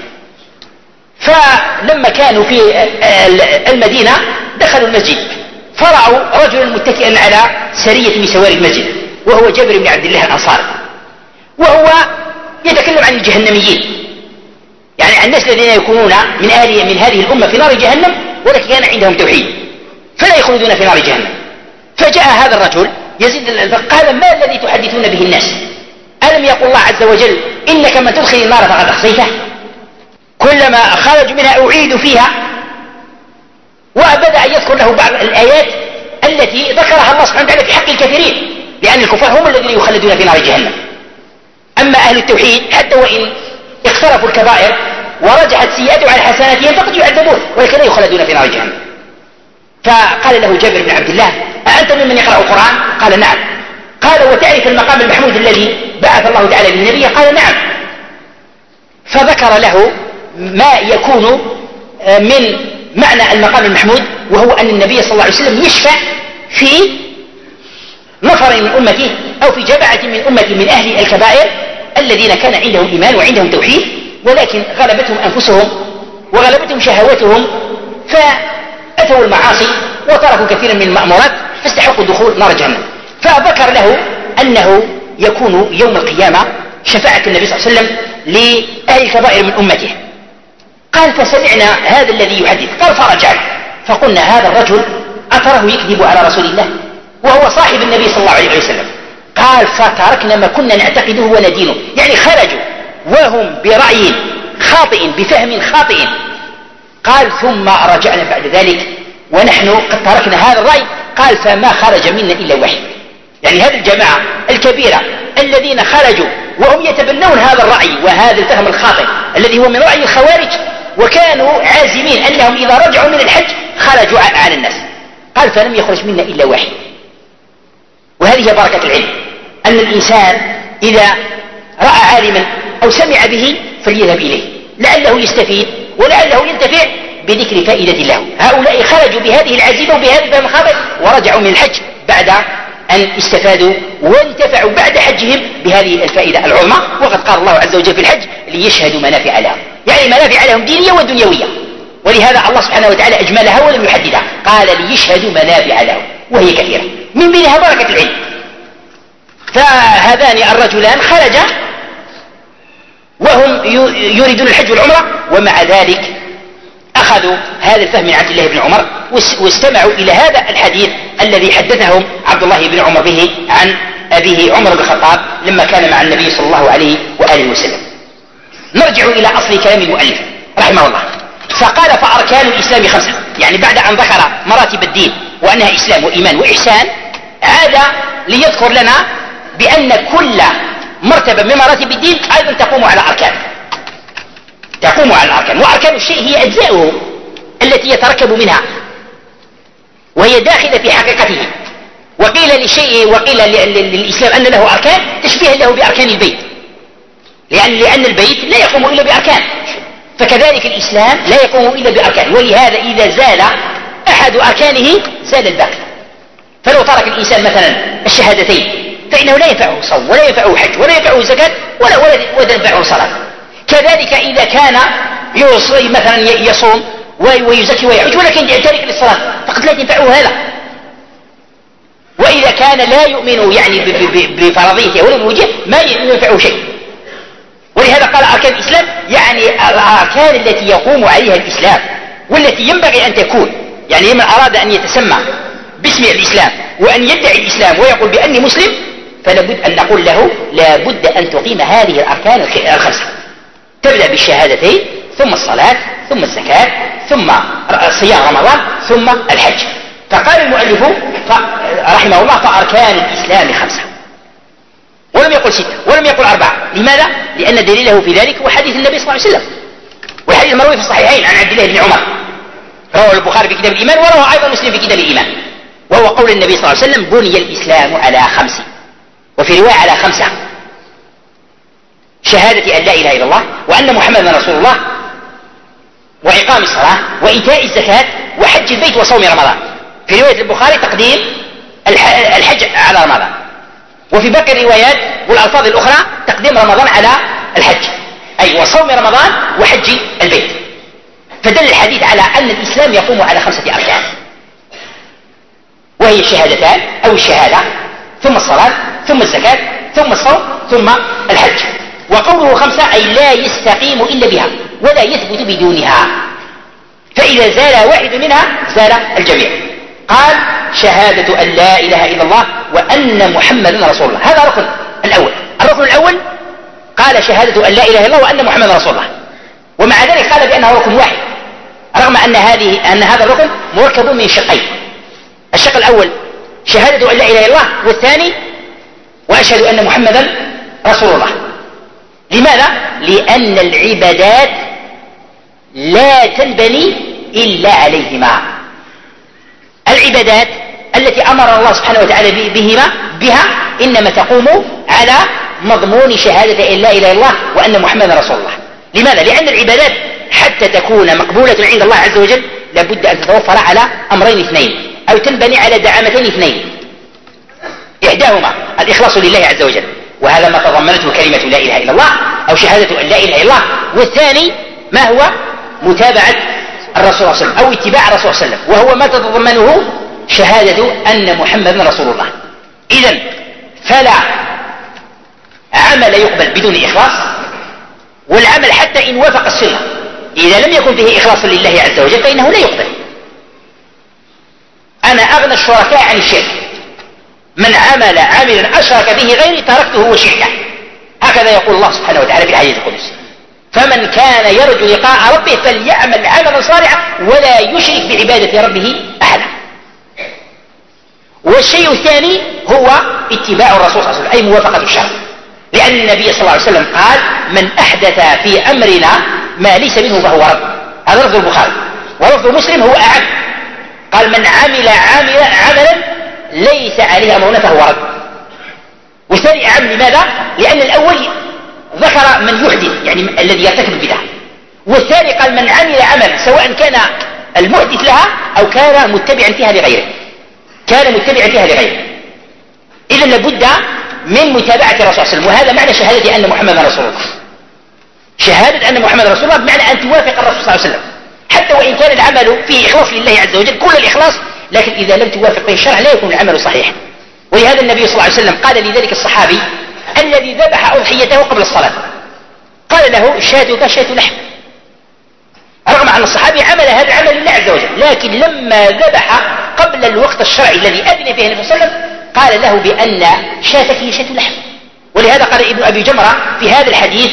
S1: فلما كانوا في المدينة دخلوا المسجد فرعوا رجلا متكئا على سرية من سواري المسجد وهو جابر بن عبد الله الأنصاري، وهو يتكلم عن الجهنميين، يعني عن الناس الذين يكونون من هذه الأمة في نار جهنم ولكن كان عندهم توحيد فلا يخلدون في نار جهنم. فجاء هذا الرجل يزيد قال ما الذي تحدثون به الناس؟ ألم يقول الله عز وجل إنك من تدخل النار فقد أخزيته؟ كلما خرجوا منها أعيدوا فيها. وبدأ يذكر له بعض الآيات التي ذكرها الله سبحانه وتعالى في حق الكافرين، لأن الكفار هم الذين يخلدون في نار جهنم. أما أهل التوحيد حتى وإن اقترفوا الكبائر ورجحت سيئاتهم على حسناتهم فقد يعذبون ولكن لا يخلدون في نار جهنم. فقال له جابر بن عبد الله أأنت ممن يقرأ القرآن؟ قال نعم. قال وتعرف المقام المحمود الذي بعث الله تعالى للنبي؟ قال نعم. فذكر له ما يكون من معنى المقام المحمود، وهو أن النبي صلى الله عليه وسلم يشفع في نفر من أمته أو في جماعة من أمته من أهل الكبائر الذين كان عندهم إيمان وعندهم توحيد ولكن غلبتهم أنفسهم وغلبتهم شهواتهم فأتوا المعاصي وتركوا كثيرا من المأمورات فاستحقوا دخول نار جهنم. فذكر له أنه يكون يوم القيامة شفاعة النبي صلى الله عليه وسلم لأهل الكبائر من أمته. قال فسمعنا هذا الذي يحدث، قال فرجعنا فقلنا هذا الرجل أتراه يكذب على رسول الله وهو صاحب النبي صلى الله عليه وسلم. قال فتركنا ما كنا نعتقده وندينه، يعني خرجوا وهم برأي خاطئ بفهم خاطئ. قال ثم رجعنا بعد ذلك ونحن قد تركنا هذا الرأي. قال فما خرج منا إلا وحي، يعني هذه الجماعة الكبيرة الذين خرجوا وهم يتبنون هذا الرأي وهذا الفهم الخاطئ الذي هو من رأي الخوارج وكانوا عازمين أنهم إذا رجعوا من الحج خرجوا على الناس. قال فلم يخرج منا إلا وحي. وهذه بركة العلم، أن الإنسان إذا رأى عالما أو سمع به فليذهب إليه لعله يستفيد ولعله ينتفع بذكر فائدة له. هؤلاء خرجوا بهذه العزيمة وبهذا الفهم الخاطئ ورجعوا من الحج بعد أن استفادوا وانتفعوا بعد حجهم بهذه الفائدة العظمى. وقد قال الله عز وجل في الحج ليشهدوا منافع لهم، يعني منافع لهم دينية ودنيوية، ولهذا الله سبحانه وتعالى أجملها ولم يحددها، قال ليشهدوا منافع لهم وهي كثيرة. من بينها بركة العلم. فهذان الرجلان خرجا وهم يريدون الحج والعمرة، ومع ذلك أخذوا هذا الفهم من عبد الله بن عمر واستمعوا إلى هذا الحديث الذي حدثهم عبد الله بن عمر به عن أبيه عمر بن الخطاب لما كان مع النبي صلى الله عليه وآله وسلم. نرجع إلى أصل كلام المؤلف رحمه الله، فقال فأركان الإسلام 5، يعني بعد أن ذكر مراتب الدين وأنها إسلام وإيمان وإحسان عاد ليذكر لنا بأن كل مرتبة من مراتب الدين أيضا تقوم على أركان، وأركان الشيء هي أجزاؤه التي يتركب منها وهي داخلة في حقيقته. وقيل للشيء وقيل للإسلام أن له أركان تشبيها له بأركان البيت، لأن البيت لا يقوم إلا بأركان، فكذلك الإسلام لا يقوم إلا بأركان، ولهذا إذا زال أحد أركانه زال الباقي. فلو ترك الإنسان مثلا الشهادتين فإنه لا ينفعه صوم ولا ينفعه حج ولا ينفعه زكاة ولا ينفعه صلاة. كذلك إذا كان مثلا يصوم ويزكي ويحج ولكن تارك للصلاة فقد لا تنفعه هذا. وإذا كان لا يؤمن يعني بفرضيته ولا بوجهه ما ينفعه شيء. ولهذا قال أركان الإسلام يعني الأركان التي يقوم عليها الإسلام والتي ينبغي أن تكون، يعني من أراد أن يتسمى باسم الإسلام وأن يدعي الإسلام ويقول بأني مسلم فلابد أن نقول له لابد أن تقيم هذه الأركان 5، تبدأ بالشهادتين ثم الصلاة ثم الزكاة ثم صيام رمضان ثم الحج. فقال المؤلف رحمه الله فأركان الإسلام 5، ولم يقل 6 ولم يقل 4. لماذا؟ لأن دليله في ذلك هو حديث النبي صلى الله عليه وسلم، والحديث المروي في الصحيحين عن عبد الله بن عمر رواه البخاري في كتاب الإيمان ورواه أيضا مسلم في كتاب الإيمان، وهو قول النبي صلى الله عليه وسلم بني الإسلام على 5، وفي رواية على 5: شهادة أن لا إله إلا الله وأن محمدا رسول الله وإقام الصلاة وإيتاء الزكاة وحج البيت وصوم رمضان. في رواية البخاري تقديم الحج على رمضان، وفي باقي الروايات والألفاظ الأخرى تقديم رمضان على الحج، أي وصوم رمضان وحج البيت. فدل الحديث على أن الإسلام يقوم على 5 أركان، وهي الشهادتان أو الشهادة ثم الصلاة ثم الزكاة ثم الصوم ثم الحج. وقوله 5 أي لا يستقيم إلا بها ولا يثبت بدونها، فإذا زال واحد منها زال الجميع. قال شهادة أن لا إله إلا الله وأن محمدا رسول الله، هذا ركن الأول. الركن الأول قال شهادة أن لا إله إلا الله وأن محمدا رسول الله، ومع ذلك قال بأنه ركن واحد رغم أن هذا الركن مركب من شقين. الشق الأول شهادة أن لا إله إلا الله، والثاني وأشهد أن محمدا رسول الله. لماذا؟ لأن العبادات لا تنبني إلا عليهما. العبادات التي أمر الله سبحانه وتعالى بها إنما تقوم على مضمون شهادة أن لا إله إلا الله وأن محمدا رسول الله. لماذا؟ لأن العبادات حتى تكون مقبولة عند الله عز وجل لابد أن تتوفر على أمرين 2، أو تنبني على دعامتين 2، إحداهما الإخلاص لله عز وجل، وهذا ما تضمنته كلمة لا إله إلا الله أو شهادة أن لا إله إلا الله، والثاني ما هو متابعة الرسول صلى الله عليه وسلم أو اتباع الرسول صلى الله عليه وسلم، وهو ما تتضمنه شهادة أن محمدا رسول الله. إذن فلا عمل يقبل بدون إخلاص، والعمل حتى إن وافق السنة إذا لم يكن فيه إخلاص لله عز وجل فإنه لا يقبل. أنا أغنى الشركاء عن الشرك، من عمل عملا أشرك به غيري تركته وشركه، هكذا يقول الله سبحانه وتعالى في الحديث القدسي: فمن كان يرجو لقاء ربه فليعمل عملا صالحا ولا يشرك بعبادة ربه أحدا. والشيء الثاني هو اتباع الرسول صلى الله عليه وسلم، أي موافقة الشرع، لأن النبي صلى الله عليه وسلم قال: من أحدث في أمرنا ما ليس منه فهو رد. هذا لفظ البخاري، ولفظ مسلم هو أعم، قال: من عمل عملا ليس عليه أمرنا فهو رد. والثاني أعم، لماذا؟ لأن الأول ذكر من يحدث يعني الذي يرتكب البدعة، والثاني قال من عمل عملا سواء كان المحدث لها أو كان متبعا فيها لغيره، إذن لابد من متابعة الرسول صلى الله عليه وسلم، وهذا معنى شهادة أن محمدا رسول الله. شهادة أن محمدا رسول الله بمعنى أن توافق الرسول صلى الله عليه وسلم، حتى وإن كان العمل فيه إخلاص لله عز وجل كل الإخلاص، لكن إذا لم توافق به الشرع لا يكون العمل صحيح. ولهذا النبي صلى الله عليه وسلم قال لذلك الصحابي الذي ذبح أضحيته قبل الصلاة، قال له شاتك شاة لحم، رغم أن الصحابي عمل هذا العمل لله عز وجل، لكن لما ذبح قبل الوقت الشرعي الذي أذن فيه النبي صلى الله عليه وسلم قال له بأن شاتك هي شاة لحم. ولهذا قال ابن أبي جمرة في هذا الحديث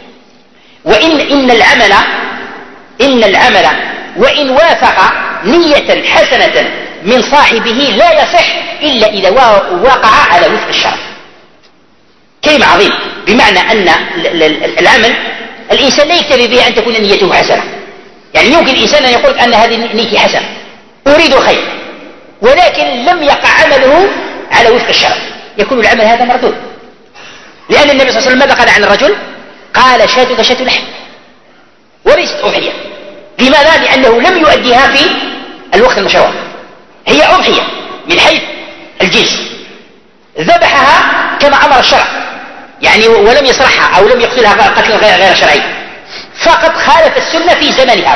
S1: إن العمل وإن وافق نية حسنة من صاحبه لا يصح إلا إذا وقع على وفق الشرع. كلمة عظيمة، بمعنى أن العمل الإنسان لا يكتفي به أن تكون نيته حسنة، يعني يمكن الإنسان أن يقول أن هذه نيتي حسنة أريد الخير، ولكن لم يقع عمله على وفق الشرع، يكون العمل هذا مردود. لأن النبي صلى الله عليه وسلم ماذا قال عن الرجل؟ قال شاتك شاة لحم وليست أضحية. لماذا؟ لأنه لم يؤديها في الوقت المشروع، هي أضحية من حيث الجنس، ذبحها كما أمر الشرع يعني، ولم يصرحها أو لم يقتلها قتلا غير شرعي، فقد خالف السنة في زمنها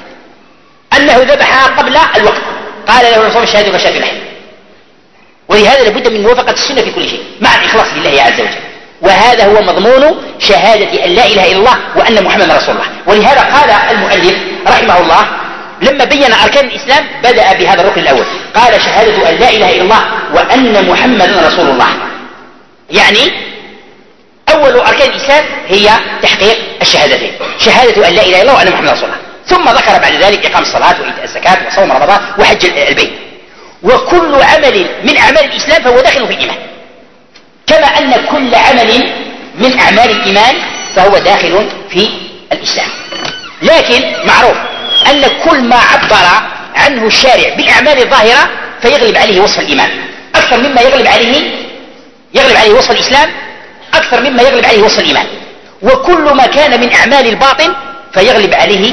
S1: أنه ذبحها قبل الوقت، قال له الرسول شاتك شاة لحم. ولهذا لابد من موافقة السنة في كل شيء مع الإخلاص لله عز وجل، وهذا هو مضمون شهادة أن لا إله إلا الله وأن محمدا رسول الله. ولهذا قال المؤلف رحمه الله لما بين أركان الإسلام بدأ بهذا الركن الأول، قال شهادة أن لا إله إلا الله وأن محمدا رسول الله، يعني أول أركان الإسلام هي تحقيق الشهادتين، شهادة أن لا إله إلا الله وأن محمدا رسول الله، ثم ذكر بعد ذلك إقام الصلاة وإيتاء الزكاة وصوم رمضان وحج البيت. وكل عمل من أعمال الإسلام فهو داخل في الإيمان، كما أن كل عمل من أعمال الإيمان فهو داخل في الإسلام. لكن معروف أن كل ما عبر عنه الشارع بالأعمال الظاهرة فيغلب عليه وصف الإيمان أكثر مما يغلب عليه وصف الإسلام، أكثر مما يغلب عليه وصف الإيمان. وكل ما كان من أعمال الباطن فيغلب عليه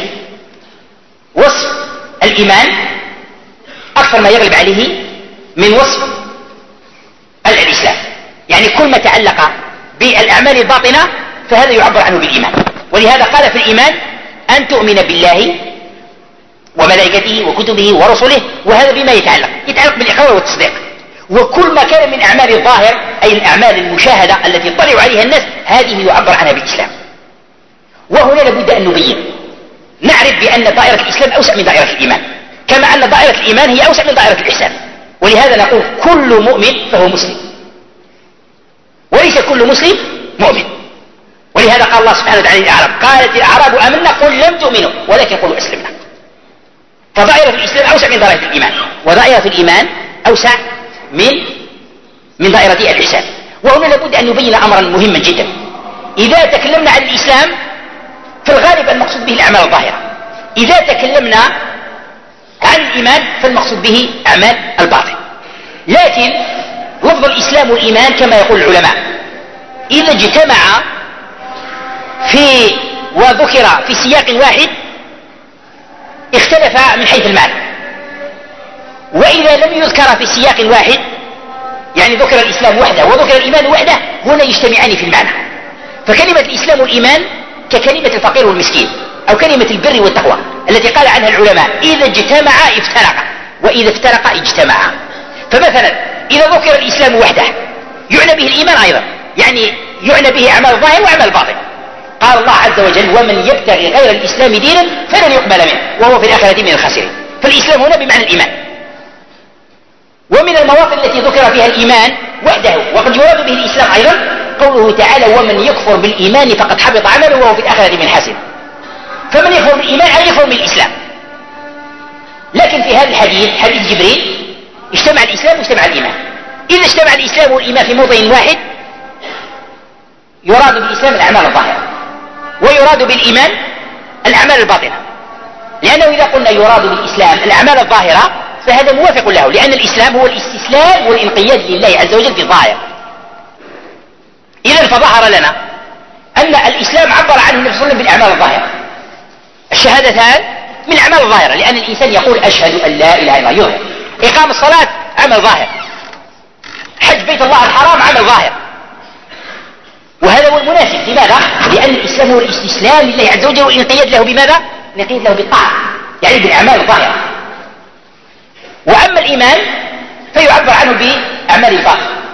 S1: وصف الإيمان أكثر ما يغلب عليه من وصف الإسلام. يعني كل ما تعلق بالأعمال الباطنة فهذا يعبر عنه بالإيمان. ولهذا قال في الإيمان أن تؤمن بالله وملائكته وكتبه ورسله، وهذا بما يتعلق بالإقرار والتصديق. وكل ما كان من أعمال الظاهر أي الأعمال المشاهدة التي يطلع عليها الناس هذه يعبر عنها بالإسلام. وهنا لابد أن نبين نعرف بأن دائرة الإسلام أوسع من دائرة الإيمان، كما أن دائرة الإيمان هي أوسع من دائرة الإحسان. ولهذا نقول كل مؤمن فهو مسلم، وليس كل مسلم مؤمن. ولهذا قال الله سبحانه وتعالى للأعراب قالت الأعراب آمنا قل لم تؤمنوا ولكن قلوا أسلمنا. فدائرة الإسلام أوسع من دائرة الإيمان، ودائرة الإيمان أوسع من دائرة الإحسان. وهنا لابد أن نبين أمرا مهما جدا. إذا تكلمنا عن الإسلام في الغالب المقصود به الأعمال الظاهرة، إذا تكلمنا عن الإيمان فالمقصود به أعمال الباطن. لكن لفظ الإسلام والإيمان كما يقول العلماء إذا اجتمع وذكر في سياق واحد اختلف من حيث المعنى، وإذا لم يذكر في سياق واحد يعني ذكر الإسلام وحده وذكر الإيمان وحده هنا يجتمعان في المعنى. فكلمة الإسلام والإيمان ككلمة الفقير والمسكين أو كلمة البر والتقوى التي قال عنها العلماء إذا اجتمعا افترقا وإذا افترقا اجتمعا. فمثلا إذا ذكر الإسلام وحده يعنى به الإيمان أيضا، يعني يعنى به أعمال الظاهر وأعمال الباطن. قال الله عز وجل ومن يبتغي غير الإسلام دينا فلن يقبل منه وهو في الآخرة من الخاسرين. فالإسلام هنا بمعنى الإيمان. ومن المواطن التي ذكر فيها الإيمان وحده وقد يراد به الإسلام أيضا قوله تعالى ومن يكفر بالإيمان فقد حبط عمله وهو في الآخرة من الخاسرين. فمن يكفر بالإيمان أي يكفر بالإسلام. لكن في هذا الحديث حديث جبريل اجتمع الإسلام واجتمع الإيمان. إذا اجتمع الإسلام والإيمان في موضع واحد يراد بالإسلام الأعمال الظاهرة ويراد بالإيمان الأعمال الباطنة، لأنه إذا قلنا يراد بالإسلام الأعمال الظاهرة فهذا موافق له، لأن الإسلام هو الاستسلام والانقياد لله عز وجل في الظاهر. إذن فظهر لنا أن الإسلام عبر عنه النبي صلى الله عليه وسلم بالأعمال الظاهرة. الشهادتان من الأعمال الظاهرة، لأن الإنسان يقول أشهد أن لا إله إلا الله يظهر. إقام الصلاة عمل ظاهر، حج بيت الله الحرام عمل ظاهر. وهذا هو المناسب. لماذا؟ لأن الإسلام هو الاستسلام لله عز وجل والانقياد له بماذا؟ الانقياد له بالطاعة، يعني بالأعمال الظاهرة. وأما الإيمان فيعبر عنه بأعمال الباطن،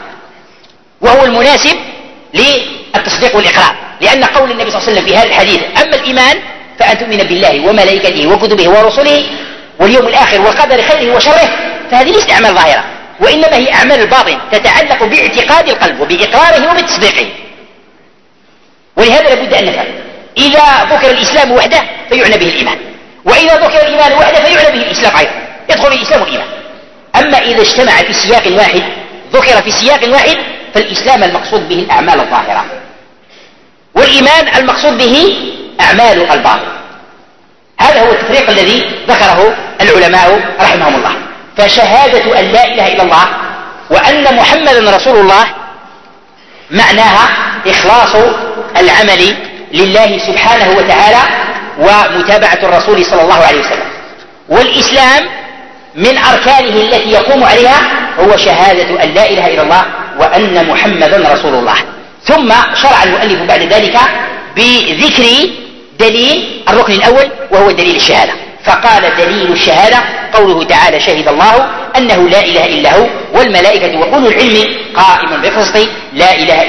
S1: وهو المناسب للتصديق والإقرار، لأن قول النبي صلى الله عليه وسلم في هذا الحديث: أما الإيمان فأن تؤمن بالله وملائكته وكتبه ورسله واليوم الآخر والقدر خيره وشره، فهذه ليست أعمال ظاهرة، وإنما هي أعمال الباطن تتعلق باعتقاد القلب وبإقراره وبتصديقه. ولهذا لابد أن نفهم: إذا ذكر الإسلام وحده فيعنى به الإيمان، وإذا ذكر الإيمان وحده فيعنى به الإسلام أيضا، يدخل الإسلام والإيمان. أما إذا اجتمع في سياق واحد، ذكر في سياق واحد، فالإسلام المقصود به الأعمال الظاهرة، والإيمان المقصود به أعمال الباطن. هذا هو التفريق الذي ذكره العلماء رحمهم الله. فشهادة أن لا إله إلا الله وأن محمدا رسول الله معناها إخلاص العمل لله سبحانه وتعالى ومتابعة الرسول صلى الله عليه وسلم. والإسلام من أركانه التي يقوم عليها هو شهادة أن لا إله إلا الله وأن محمدا رسول الله. ثم شرع المؤلف بعد ذلك بذكر دليل الركن الأول وهو دليل الشهادة، فقال: دليل الشهادة قوله تعالى: شهد الله أنه لا إله إلا هو والملائكة وأولو العلم قائما بالقسط لا إله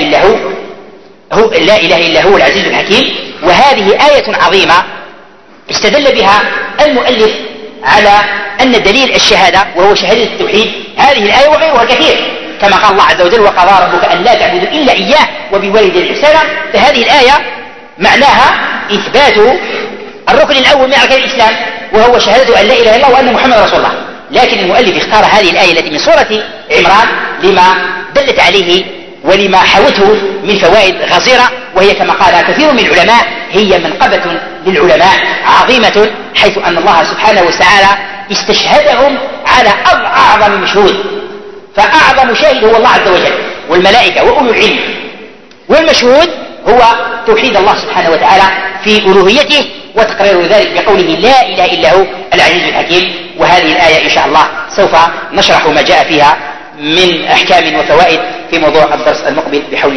S1: إلا هو العزيز الحكيم. وهذه آية عظيمة استدل بها المؤلف على أن دليل الشهادة وهو شهادة التوحيد هذه الآية وغيرها كثير، كما قال الله عز وجل: وقضى ربك أن لا تعبدوا إلا إياه وبوالدين إحسانا. فهذه الآية معناها إثبات الركن الأول من أركان الإسلام وهو شهادة أن لا إله إلا الله وأن محمد رسول الله. لكن المؤلف اختار هذه الآية التي من سورة عمران لما دلت عليه ولما حوته من فوائد غزيرة، وهي كما قال كثير من العلماء هي منقبة للعلماء عظيمة، حيث أن الله سبحانه وتعالى استشهدهم على أعظم مشهود، فأعظم شاهد هو الله عز وجل والملائكة وأولو العلم، والمشهود هو توحيد الله سبحانه وتعالى في ألوهيته وتقرير ذلك بقوله: لا إله إلا هو العزيز الحكيم. وهذه الآية إن شاء الله سوف نشرح ما جاء فيها من أحكام وفوائد في موضوع الدرس المقبل بحول